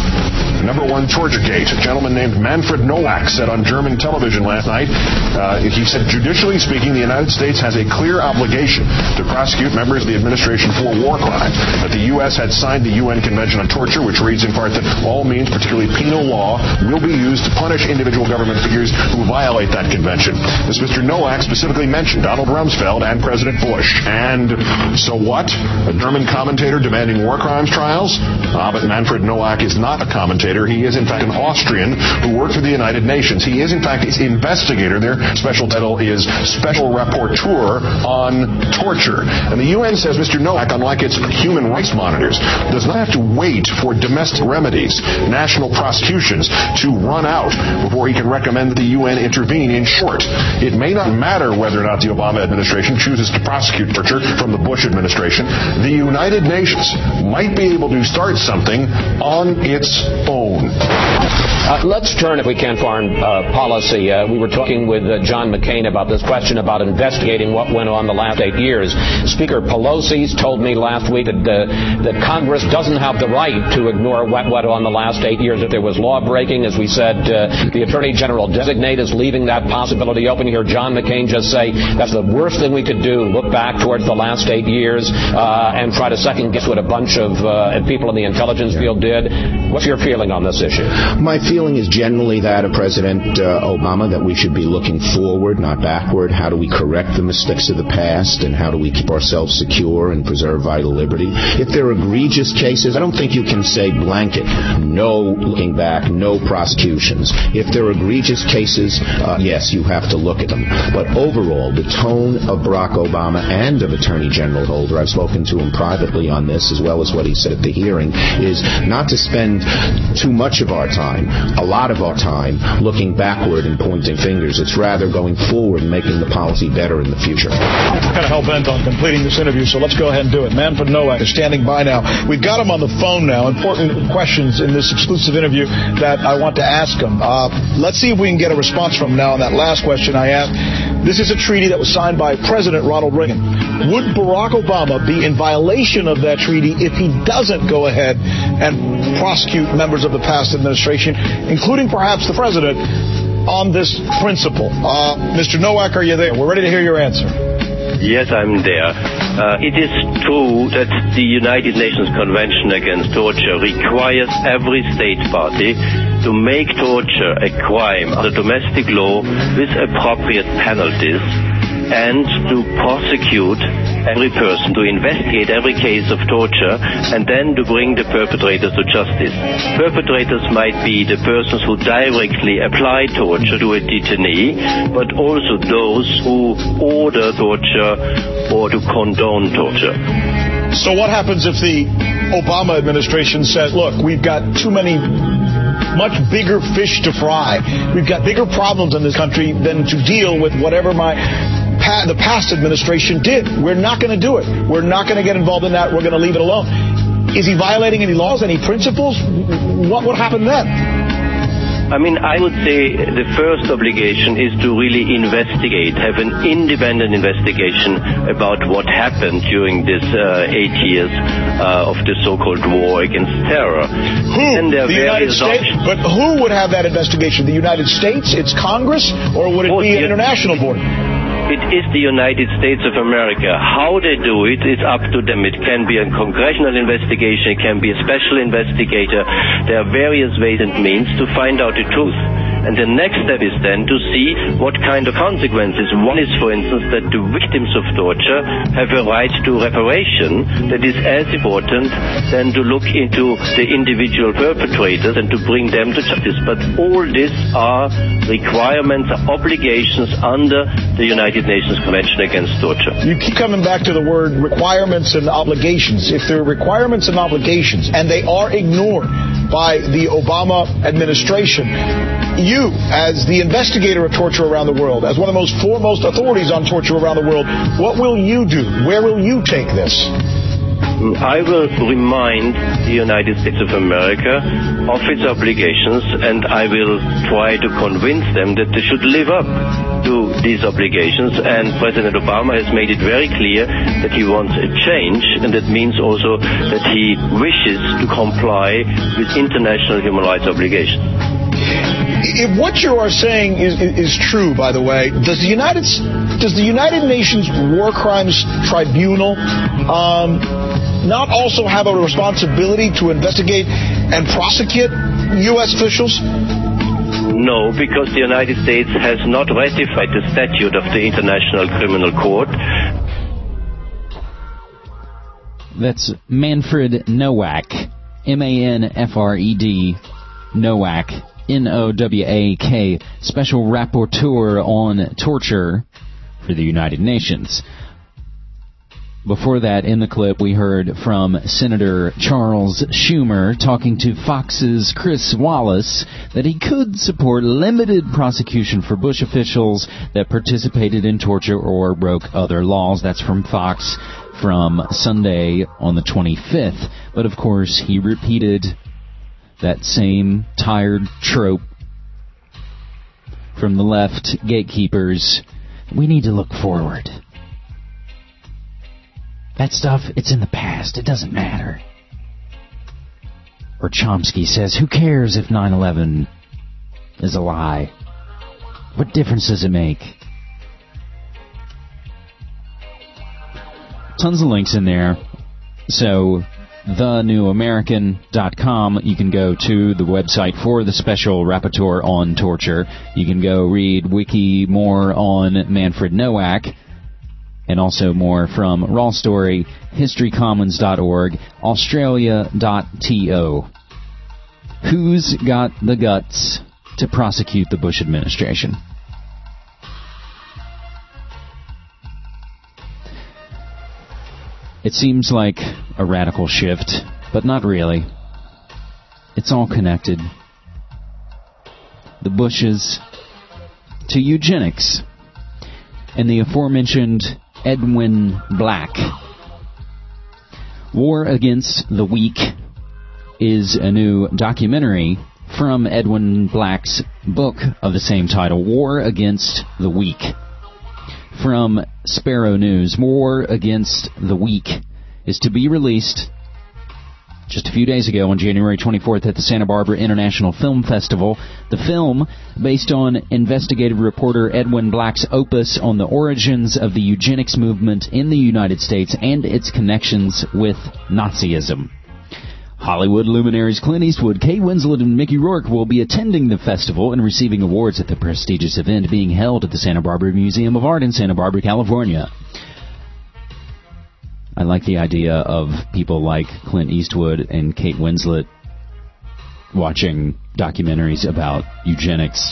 Number one, Torturegate. A gentleman named Manfred Nowak said on German television last night, uh, he said, judicially speaking, the United States has a clear obligation to prosecute members of the administration for war crimes. That the U S had signed the U N Convention on Torture, which reads in part that all means, particularly penal law, will be used to punish individual government figures who violate that convention. This Mister Nowak specifically mentioned Donald Rumsfeld and President Bush. And so what? A German commentator demanding war crimes trials? Ah, but Manfred Nowak is not a commentator. He is, in fact, an Austrian who worked for the United Nations. He is, in fact, its investigator. Their special title is Special Rapporteur on Torture. And the U N says Mister Nowak, unlike its human rights monitors, does not have to wait for domestic remedies, national prosecutions, to run out before he can recommend that the U N intervene. In short, it may not matter whether or not the Obama administration chooses to prosecute torture from the Bush administration. The United Nations might be able to start something on its own. Uh, let's turn, if we can, foreign uh, policy. Uh, we were talking with uh, John McCain about this question about investigating what went on the last eight years. Speaker Pelosi's told me last week that uh, that Congress doesn't have the right to ignore what went on the last eight years. If there was law breaking, as we said, uh, the Attorney General designate is leaving that possibility open. Here, John McCain just say that's the worst thing we could do, look back towards the last eight years uh, and try to second guess what a bunch of uh, people in the intelligence field did. What's your feeling on this issue? My feeling is generally that of President uh, Obama, that we should be looking forward, not backward. How do we correct the mistakes of the past, and how do we keep ourselves secure and preserve vital liberty? If there are egregious cases, I don't think you can say blanket, no looking back, no prosecutions. If there are egregious cases, uh, yes, you have to look at them. But overall, the tone of Barack Obama and of Attorney General Holder, I've spoken to him privately on this, as well as what he said at the hearing, is not to spend too much of our time, a lot of our time, looking backward and pointing fingers. It's rather going forward and making the policy better in the future. We're kind of hell-bent on completing this interview, so let's go ahead and do it. Manfred Nowak is standing by now. We've got him on the phone now. Important questions in this exclusive interview that I want to ask him. Uh, let's see if we can get a response from him now on that last question I asked. This is a treaty that was signed by President Ronald Reagan. Would Barack Obama be in violation of that treaty if he doesn't go ahead and prosecute members of the past administration, including perhaps the president, on this principle? Uh, Mister Nowak, are you there? We're ready to hear your answer. Yes, I'm there. Uh, it is true that the United Nations Convention Against Torture requires every state party to make torture a crime under domestic law with appropriate penalties and to prosecute every person, to investigate every case of torture, and then to bring the perpetrators to justice. Perpetrators might be the persons who directly apply torture to a detainee, but also those who order torture or to condone torture. So what happens if the Obama administration says, look, we've got too many, much bigger fish to fry. We've got bigger problems in this country than to deal with whatever my pa- the past administration did. We're not going to do it. We're not going to get involved in that. We're going to leave it alone. Is he violating any laws, any principles? What would happen then? I mean, I would say the first obligation is to really investigate, have an independent investigation about what happened during this uh, eight years uh, of the so-called war against terror. Who? And there are the United States? options. But who would have that investigation? The United States? It's Congress? Or would it Well, be an yeah. international board? It is the United States of America. How they do it is up to them. It can be a congressional investigation. It can be a special investigator. There are various ways and means to find out the truth. And the next step is then to see what kind of consequences. One is, for instance, that the victims of torture have a right to reparation that is as important than to look into the individual perpetrators and to bring them to justice. But all these are requirements, obligations under the United Nations Convention Against Torture. You keep coming back to the word requirements and obligations. If there are requirements and obligations, and they are ignored by the Obama administration, you, as the investigator of torture around the world, as one of the most foremost authorities on torture around the world, what will you do? Where will you take this? I will remind the United States of America of its obligations, and I will try to convince them that they should live up to these obligations. And President Obama has made it very clear that he wants a change, and that means also that he wishes to comply with international human rights obligations. If what you are saying is, is, is true, by the way, does the United does the United Nations War Crimes Tribunal um, not also have a responsibility to investigate and prosecute U S officials? No, because the United States has not ratified the statute of the International Criminal Court. That's Manfred Nowak, M A N F R E D, Nowak, N O W A K, Special Rapporteur on Torture for the United Nations. Before that, in the clip, we heard from Senator Charles Schumer talking to Fox's Chris Wallace that he could support limited prosecution for Bush officials that participated in torture or broke other laws. That's from Fox from Sunday on the twenty-fifth. But, of course, he repeated that same tired trope from the left gatekeepers. We need to look forward. That stuff, it's in the past. It doesn't matter. Or Chomsky says, who cares if nine eleven is a lie? What difference does it make? Tons of links in there. So, the new american dot com, you can go to the website for the Special Rapporteur on Torture. You can go read wiki more on Manfred Nowak, and also more from Raw Story, history commons dot org, australia dot to. Who's got the guts to prosecute the Bush administration? It seems like a radical shift, but not really. It's all connected. The Bushes to eugenics and the aforementioned Edwin Black. War Against the Weak is a new documentary from Edwin Black's book of the same title, War Against the Weak. From Sparrow News, War Against the Weak is to be released just a few days ago on January twenty-fourth at the Santa Barbara International Film Festival. The film, based on investigative reporter Edwin Black's opus on the origins of the eugenics movement in the United States and its connections with Nazism. Hollywood luminaries Clint Eastwood, Kate Winslet, and Mickey Rourke will be attending the festival and receiving awards at the prestigious event being held at the Santa Barbara Museum of Art in Santa Barbara, California. I like the idea of people like Clint Eastwood and Kate Winslet watching documentaries about eugenics.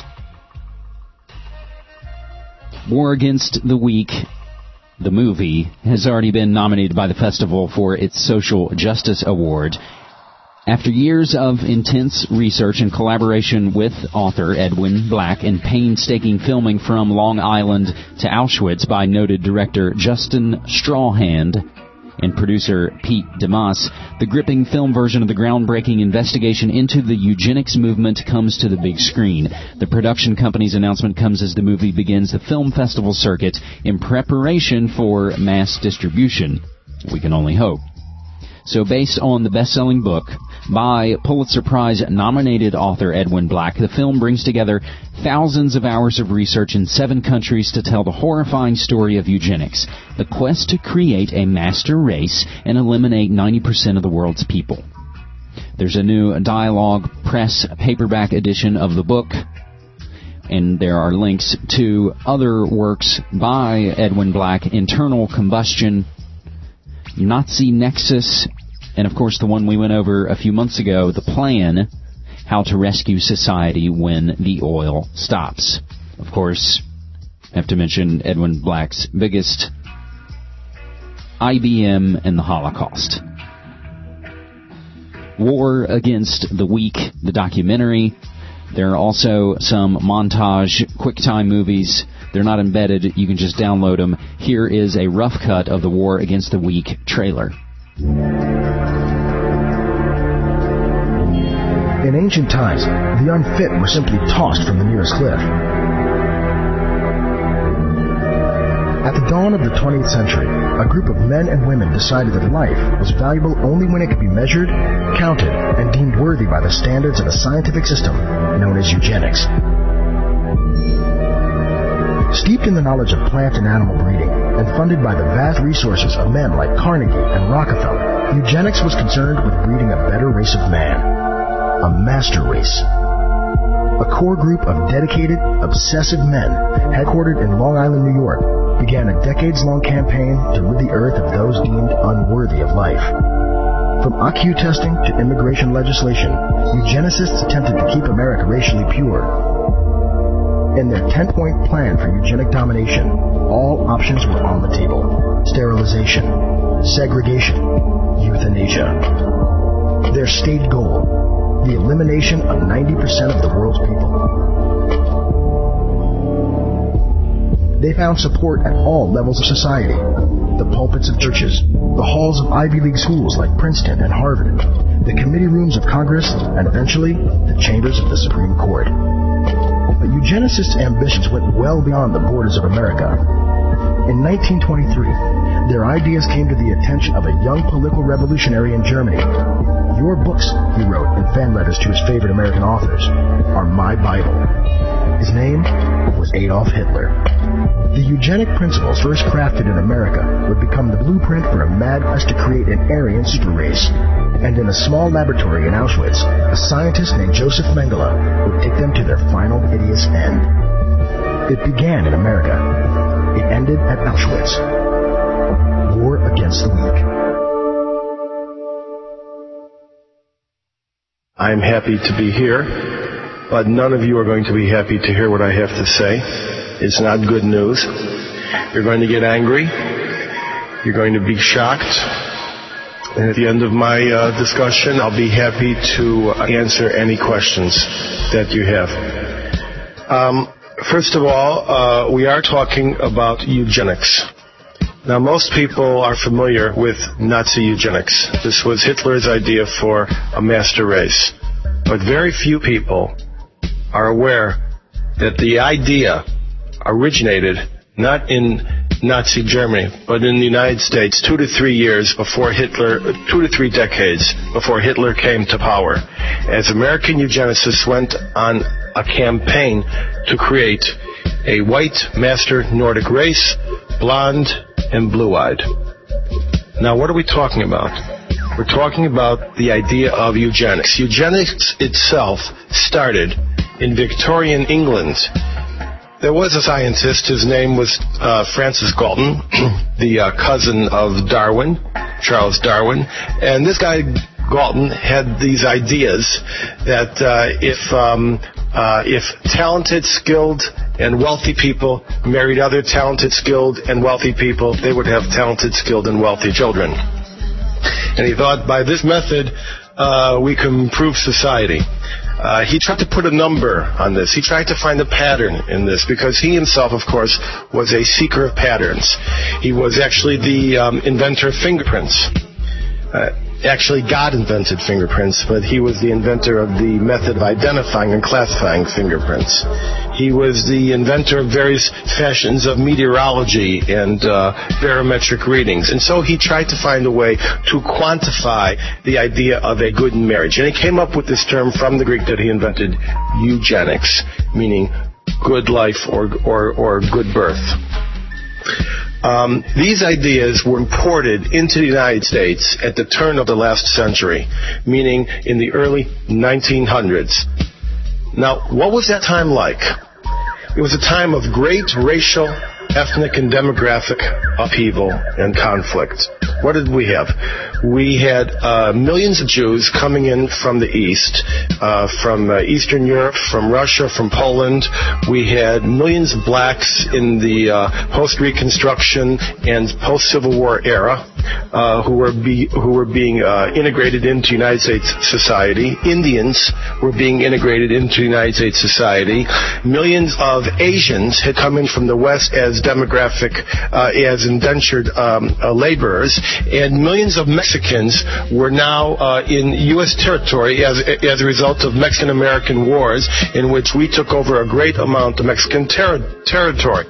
War Against the Weak, the movie, has already been nominated by the festival for its Social Justice Award. After years of intense research and collaboration with author Edwin Black and painstaking filming from Long Island to Auschwitz by noted director Justin Strawhand and producer Pete Damas, the gripping film version of the groundbreaking investigation into the eugenics movement comes to the big screen. The production company's announcement comes as the movie begins the film festival circuit in preparation for mass distribution. We can only hope. So based on the best-selling book by Pulitzer Prize-nominated author Edwin Black, the film brings together thousands of hours of research in seven countries to tell the horrifying story of eugenics, the quest to create a master race and eliminate ninety percent of the world's people. There's a new Dialogue Press paperback edition of the book, and there are links to other works by Edwin Black: Internal Combustion, Nazi Nexus, and of course the one we went over a few months ago, The Plan, How to Rescue Society When the Oil Stops. Of course, I have to mention Edwin Black's biggest, I B M and the Holocaust. War Against the Weak, the documentary. There are also some montage QuickTime movies. They're not embedded. You can just download them. Here is a rough cut of the War Against the Weak trailer. In ancient times, the unfit were simply tossed from the nearest cliff. At the dawn of the twentieth century, a group of men and women decided that life was valuable only when it could be measured, counted, and deemed worthy by the standards of a scientific system known as eugenics. Steeped in the knowledge of plant and animal breeding, and funded by the vast resources of men like Carnegie and Rockefeller, eugenics was concerned with breeding a better race of man, a master race. A core group of dedicated, obsessive men, headquartered in Long Island, New York, began a decades-long campaign to rid the earth of those deemed unworthy of life. From I Q testing to immigration legislation, eugenicists attempted to keep America racially pure. In their ten-point plan for eugenic domination, all options were on the table: sterilization, segregation, euthanasia. Their stated goal: the elimination of ninety percent of the world's people. They found support at all levels of society: the pulpits of churches, the halls of Ivy League schools like Princeton and Harvard, the committee rooms of Congress, and eventually the chambers of the Supreme Court. But eugenicists' ambitions went well beyond the borders of America. In nineteen twenty-three, their ideas came to the attention of a young political revolutionary in Germany. Your books, he wrote in fan letters to his favorite American authors, are my Bible. His name was Adolf Hitler. The eugenic principles first crafted in America would become the blueprint for a mad quest to create an Aryan super race. And in a small laboratory in Auschwitz, a scientist named Joseph Mengele would take them to their final hideous end. It began in America. It ended at Auschwitz. War Against the Weak. I'm happy to be here, but none of you are going to be happy to hear what I have to say. It's not good news. You're going to get angry. You're going to be shocked. And at the end of my uh, discussion, I'll be happy to answer any questions that you have. Um, first of all, uh, we are talking about eugenics. Now, most people are familiar with Nazi eugenics. This was Hitler's idea for a master race. But very few people are aware that the idea originated not in Nazi Germany, but in the United States two to three years before Hitler, two to three decades before Hitler came to power, as American eugenicists went on a campaign to create a white master Nordic race, blonde and blue-eyed. Now, what are we talking about? We're talking about the idea of eugenics. Eugenics itself started in Victorian England. there was a scientist. His name was uh, Francis Galton, the uh, cousin of Darwin, Charles Darwin. And this guy, Galton, had these ideas that uh, if um, uh, if talented, skilled, and wealthy people married other talented, skilled, and wealthy people, they would have talented, skilled, and wealthy children. And he thought by this method, uh, we can improve society. Uh, he tried to put a number on this. He tried to find a pattern in this because he himself, of course, was a seeker of patterns. He was actually the um, inventor of fingerprints. Uh, Actually, God invented fingerprints, but he was the inventor of the method of identifying and classifying fingerprints. He was the inventor of various fashions of meteorology and uh, barometric readings. And so he tried to find a way to quantify the idea of a good marriage. And he came up with this term from the Greek that he invented, eugenics, meaning good life or, or, or good birth. Um, these ideas were imported into the United States at the turn of the last century, meaning in the early nineteen hundreds. Now, what was that time like? It was a time of great racial, ethnic, and demographic upheaval and conflict. What did we have? We had uh, millions of Jews coming in from the East, uh, from uh, Eastern Europe, from Russia, from Poland. We had millions of blacks in the uh, post-Reconstruction and post-Civil War era uh, who were be, who were being uh, integrated into United States society. Indians were being integrated into United States society. Millions of Asians had come in from the West as demographic, uh, as indentured um, uh, laborers, and millions of Mexicans were now uh, in U S territory as, as a result of Mexican-American wars, in which we took over a great amount of Mexican ter- territory.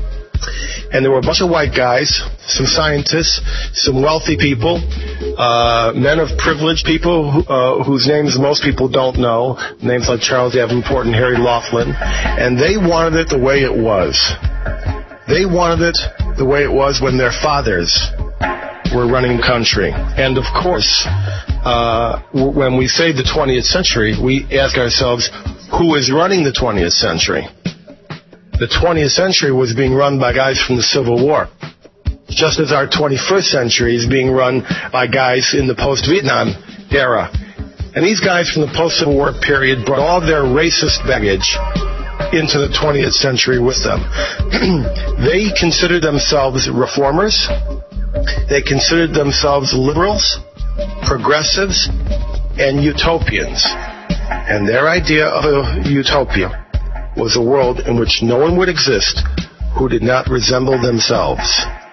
And there were a bunch of white guys, some scientists, some wealthy people, uh, men of privilege, people who, uh, whose names most people don't know, names like Charles Davenport and Harry Laughlin, and they wanted it the way it was. They wanted it the way it was when their fathers were running the country. And of course, uh, when we say the twentieth century, we ask ourselves, who is running the twentieth century? The twentieth century was being run by guys from the Civil War, just as our twenty-first century is being run by guys in the post-Vietnam era. And these guys from the post-Civil War period brought all their racist baggage into the twentieth century with them. They considered themselves reformers. They considered themselves liberals, progressives, and utopians. And their idea of a utopia was a world in which no one would exist who did not resemble themselves.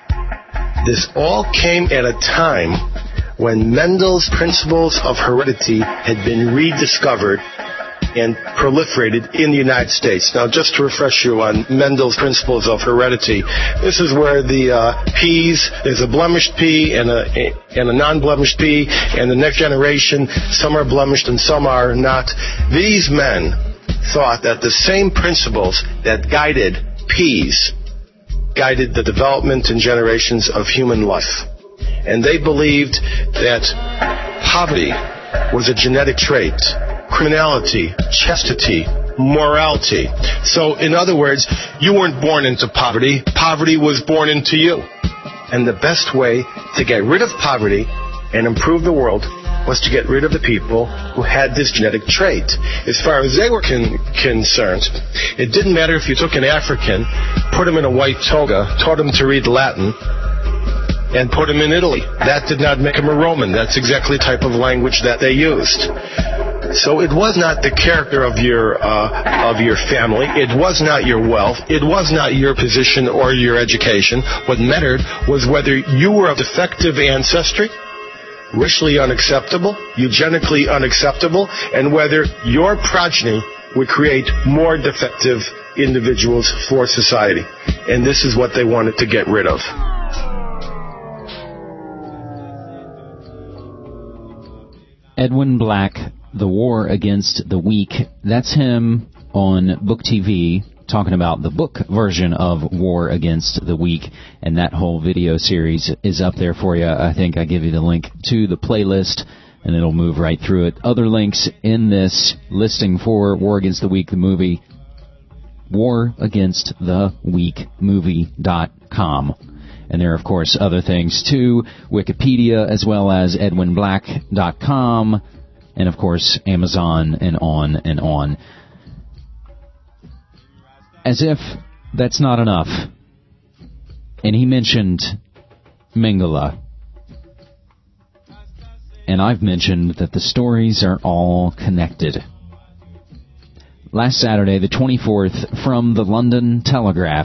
This all came at a time when Mendel's principles of heredity had been rediscovered and proliferated in the United States. Now, just to refresh you on Mendel's principles of heredity, this is where the uh, peas, there's a blemished pea and a, and a non-blemished pea, and the next generation, some are blemished and some are not. These men thought that the same principles that guided peas guided the development and generations of human life. And they believed that poverty was a genetic trait, criminality, chastity, morality. So, in other words, you weren't born into poverty. Poverty was born into you. And the best way to get rid of poverty and improve the world was to get rid of the people who had this genetic trait. As far as they were con- concerned, it didn't matter if you took an African, put him in a white toga, taught him to read Latin, and put him in Italy. That did not make him a Roman. That's exactly the type of language that they used. So it was not the character of your uh, of your family. It was not your wealth. It was not your position or your education. What mattered was whether you were of defective ancestry, racially unacceptable, eugenically unacceptable, and whether your progeny would create more defective individuals for society. And this is what they wanted to get rid of. Edwin Black, The War Against the Weak. That's him on Book T V talking about the book version of War Against the Weak, and that whole video series is up there for you. I think I give you the link to the playlist, and it'll move right through it. Other links in this listing for War Against the Weak, the movie, war against the weak movie dot com. And there are, of course, other things, too. Wikipedia, as well as edwin black dot com, and, of course, Amazon, and on and on. As if that's not enough. And he mentioned Mengele. And I've mentioned that the stories are all connected. Last Saturday, the twenty-fourth, from the London Telegraph,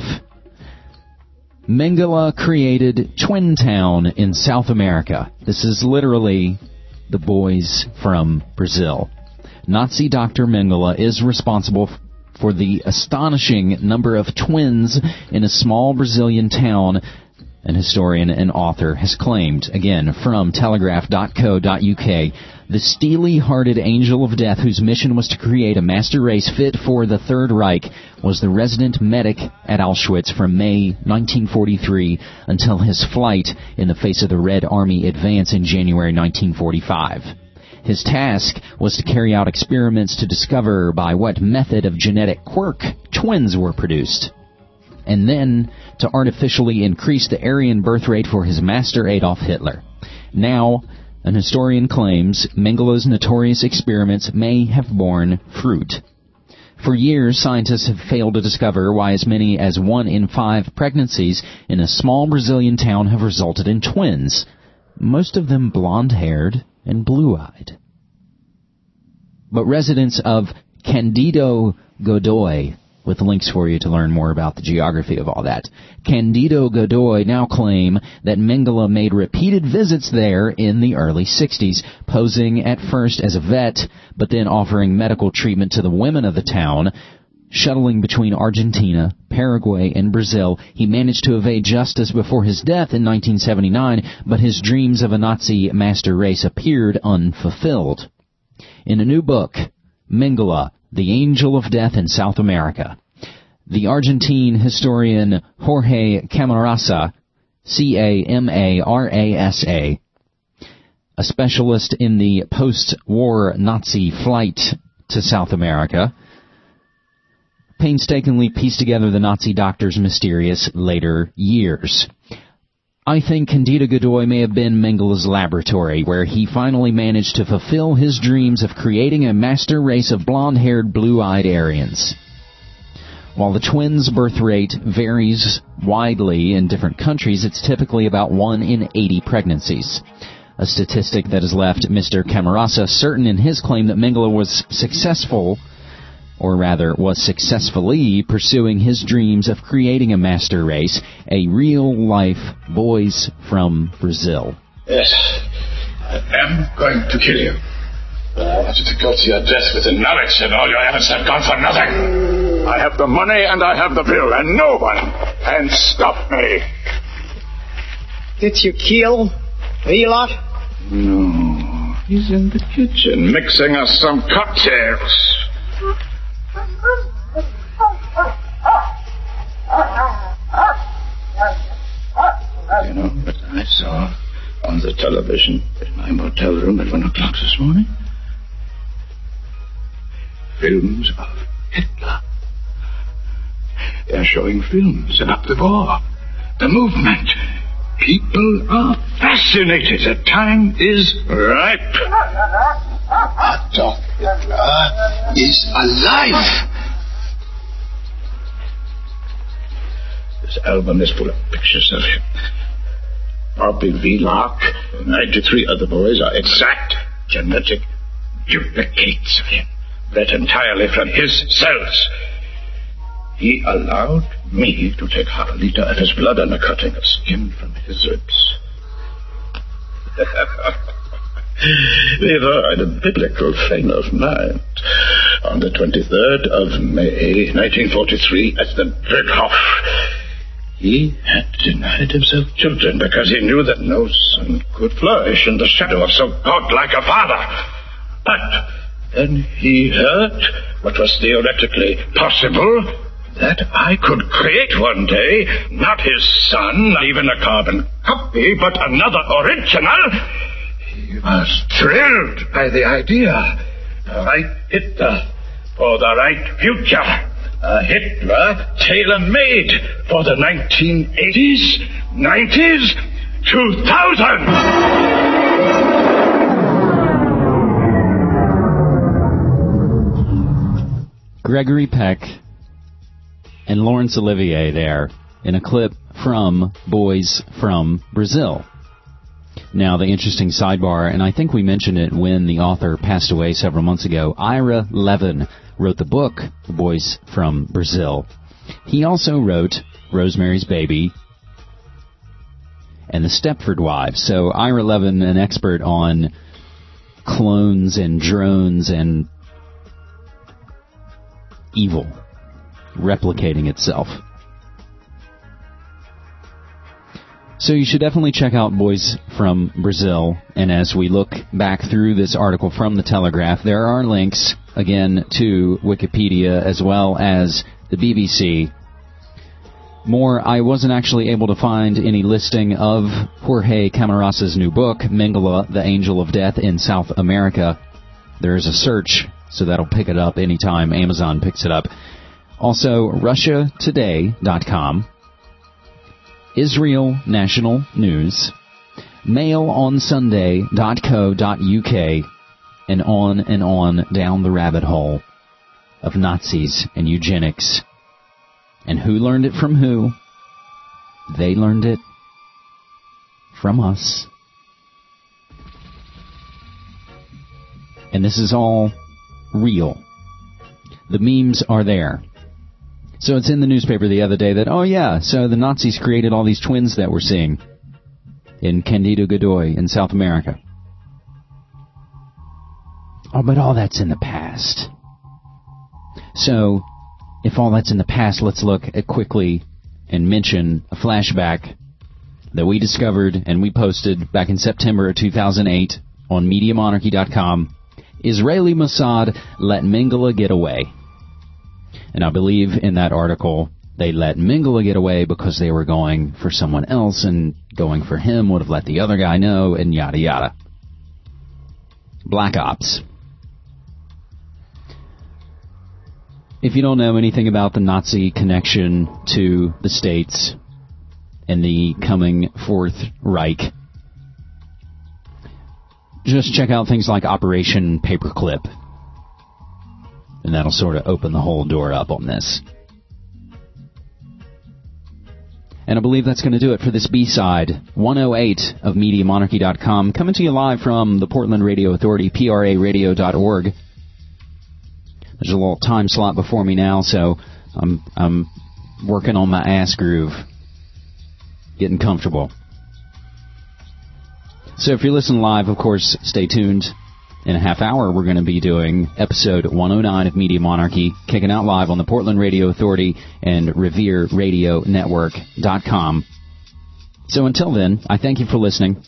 Mengele created Twin Town in South America. This is literally the boys from Brazil. Nazi Doctor Mengele is responsible for the astonishing number of twins in a small Brazilian town, an historian and author has claimed. Again, from telegraph dot co dot uk, the steely-hearted angel of death whose mission was to create a master race fit for the Third Reich was the resident medic at Auschwitz from May nineteen forty-three until his flight in the face of the Red Army advance in January nineteen forty-five. His task was to carry out experiments to discover by what method of genetic quirk twins were produced, and then to artificially increase the Aryan birth rate for his master Adolf Hitler. Now, an historian claims Mengele's notorious experiments may have borne fruit. For years, scientists have failed to discover why as many as one in five pregnancies in a small Brazilian town have resulted in twins, most of them blonde-haired and blue-eyed. But residents of Candido Godoy, with links for you to learn more about the geography of all that, Candido Godoy now claim that Mengele made repeated visits there in the early sixties, posing at first as a vet, but then offering medical treatment to the women of the town. Shuttling between Argentina, Paraguay, and Brazil, he managed to evade justice before his death in nineteen seventy-nine, but his dreams of a Nazi master race appeared unfulfilled. In a new book, Mengele, the Angel of Death in South America, the Argentine historian Jorge Camarasa, C A M A R A S A, a specialist in the post-war Nazi flight to South America, painstakingly pieced together the Nazi doctor's mysterious later years. I think Candido Godoy may have been Mengele's laboratory, where he finally managed to fulfill his dreams of creating a master race of blonde-haired, blue-eyed Aryans. While the twins' birth rate varies widely in different countries, it's typically about one in eighty pregnancies. A statistic that has left Mister Camarasa certain in his claim that Mengele was successful or rather was successfully pursuing his dreams of creating a master race, a real-life boys from Brazil. Yes, I am going to kill you. I want you to go to your death with the knowledge that all your efforts have gone for nothing. I have the money and I have the bill, and no one can stop me. Did you kill Elot? No, he's in the kitchen mixing us some cocktails. You know what I saw on the television in my motel room at one o'clock this morning? Films of Hitler. They're showing films about the war, the movement. People are fascinated. The time is ripe. Adolf Hitler is alive. This album is full of pictures of him. Bobby Vlock and ninety-three other boys are exact genetic duplicates of him, bred entirely from his cells. He allowed me to take half a liter of his blood and a cutting of skin from his ribs. We had a biblical frame of mind. On the twenty-third of May, nineteen forty-three, at the Berghof, he had denied himself children because he knew that no son could flourish in the shadow of so godlike a father. But then he heard what was theoretically possible, that I could create one day, not his son, not even a carbon copy, but another original. He was thrilled by the idea. The right Hitler for the right future. A Hitler tailor-made for the nineteen eighties, nineties, two thousand. Gregory Peck and Laurence Olivier there in a clip from Boys from Brazil. Now, the interesting sidebar, and I think we mentioned it when the author passed away several months ago, Ira Levin wrote the book Boys from Brazil. He also wrote Rosemary's Baby and The Stepford Wives. So Ira Levin, an expert on clones and drones and evil replicating itself. So you should definitely check out Boys from Brazil. And as we look back through this article from The Telegraph, there are links, again, to Wikipedia as well as the B B C. More, I wasn't actually able to find any listing of Jorge Camaras's new book, Mengele, the Angel of Death in South America. There is a search, so that'll pick it up anytime Amazon picks it up. Also, Russia Today dot com, Israel National News, Mail On Sunday dot co dot U K, and on and on down the rabbit hole of Nazis and eugenics. And who learned it from who? They learned it from us. And this is all real. The memes are there. So it's in the newspaper the other day that, oh yeah, so the Nazis created all these twins that we're seeing in Candido Godoy in South America. Oh, but all that's in the past. So, if all that's in the past, let's look at quickly and mention a flashback that we discovered and we posted back in September of two thousand eight on Media Monarchy dot com. Israeli Mossad let Mengele get away. And I believe in that article they let Mengele get away because they were going for someone else, and going for him would have let the other guy know, and yada yada. Black Ops. If you don't know anything about the Nazi connection to the States and the coming Fourth Reich, just check out things like Operation Paperclip, and that'll sort of open the whole door up on this. And I believe that's going to do it for this B-side, one oh eight of Media Monarchy dot com, coming to you live from the Portland Radio Authority, P R A radio dot org. There's a little time slot before me now, so I'm I'm working on my ass groove, getting comfortable. So if you're listening live, of course, stay tuned. In a half hour, we're going to be doing episode one oh nine of Media Monarchy, kicking out live on the Portland Radio Authority and Revere Radio Network dot com. So until then, I thank you for listening.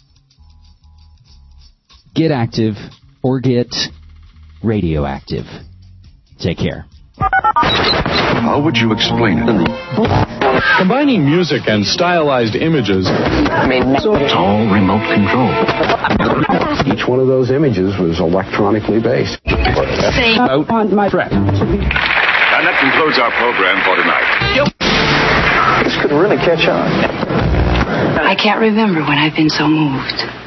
Get active or get radioactive. Take care. How would you explain it? Combining music and stylized images. It's all remote control. Each one of those images was electronically based. Out on my track. And that concludes our program for tonight. This could really catch on. I can't remember when I've been so moved.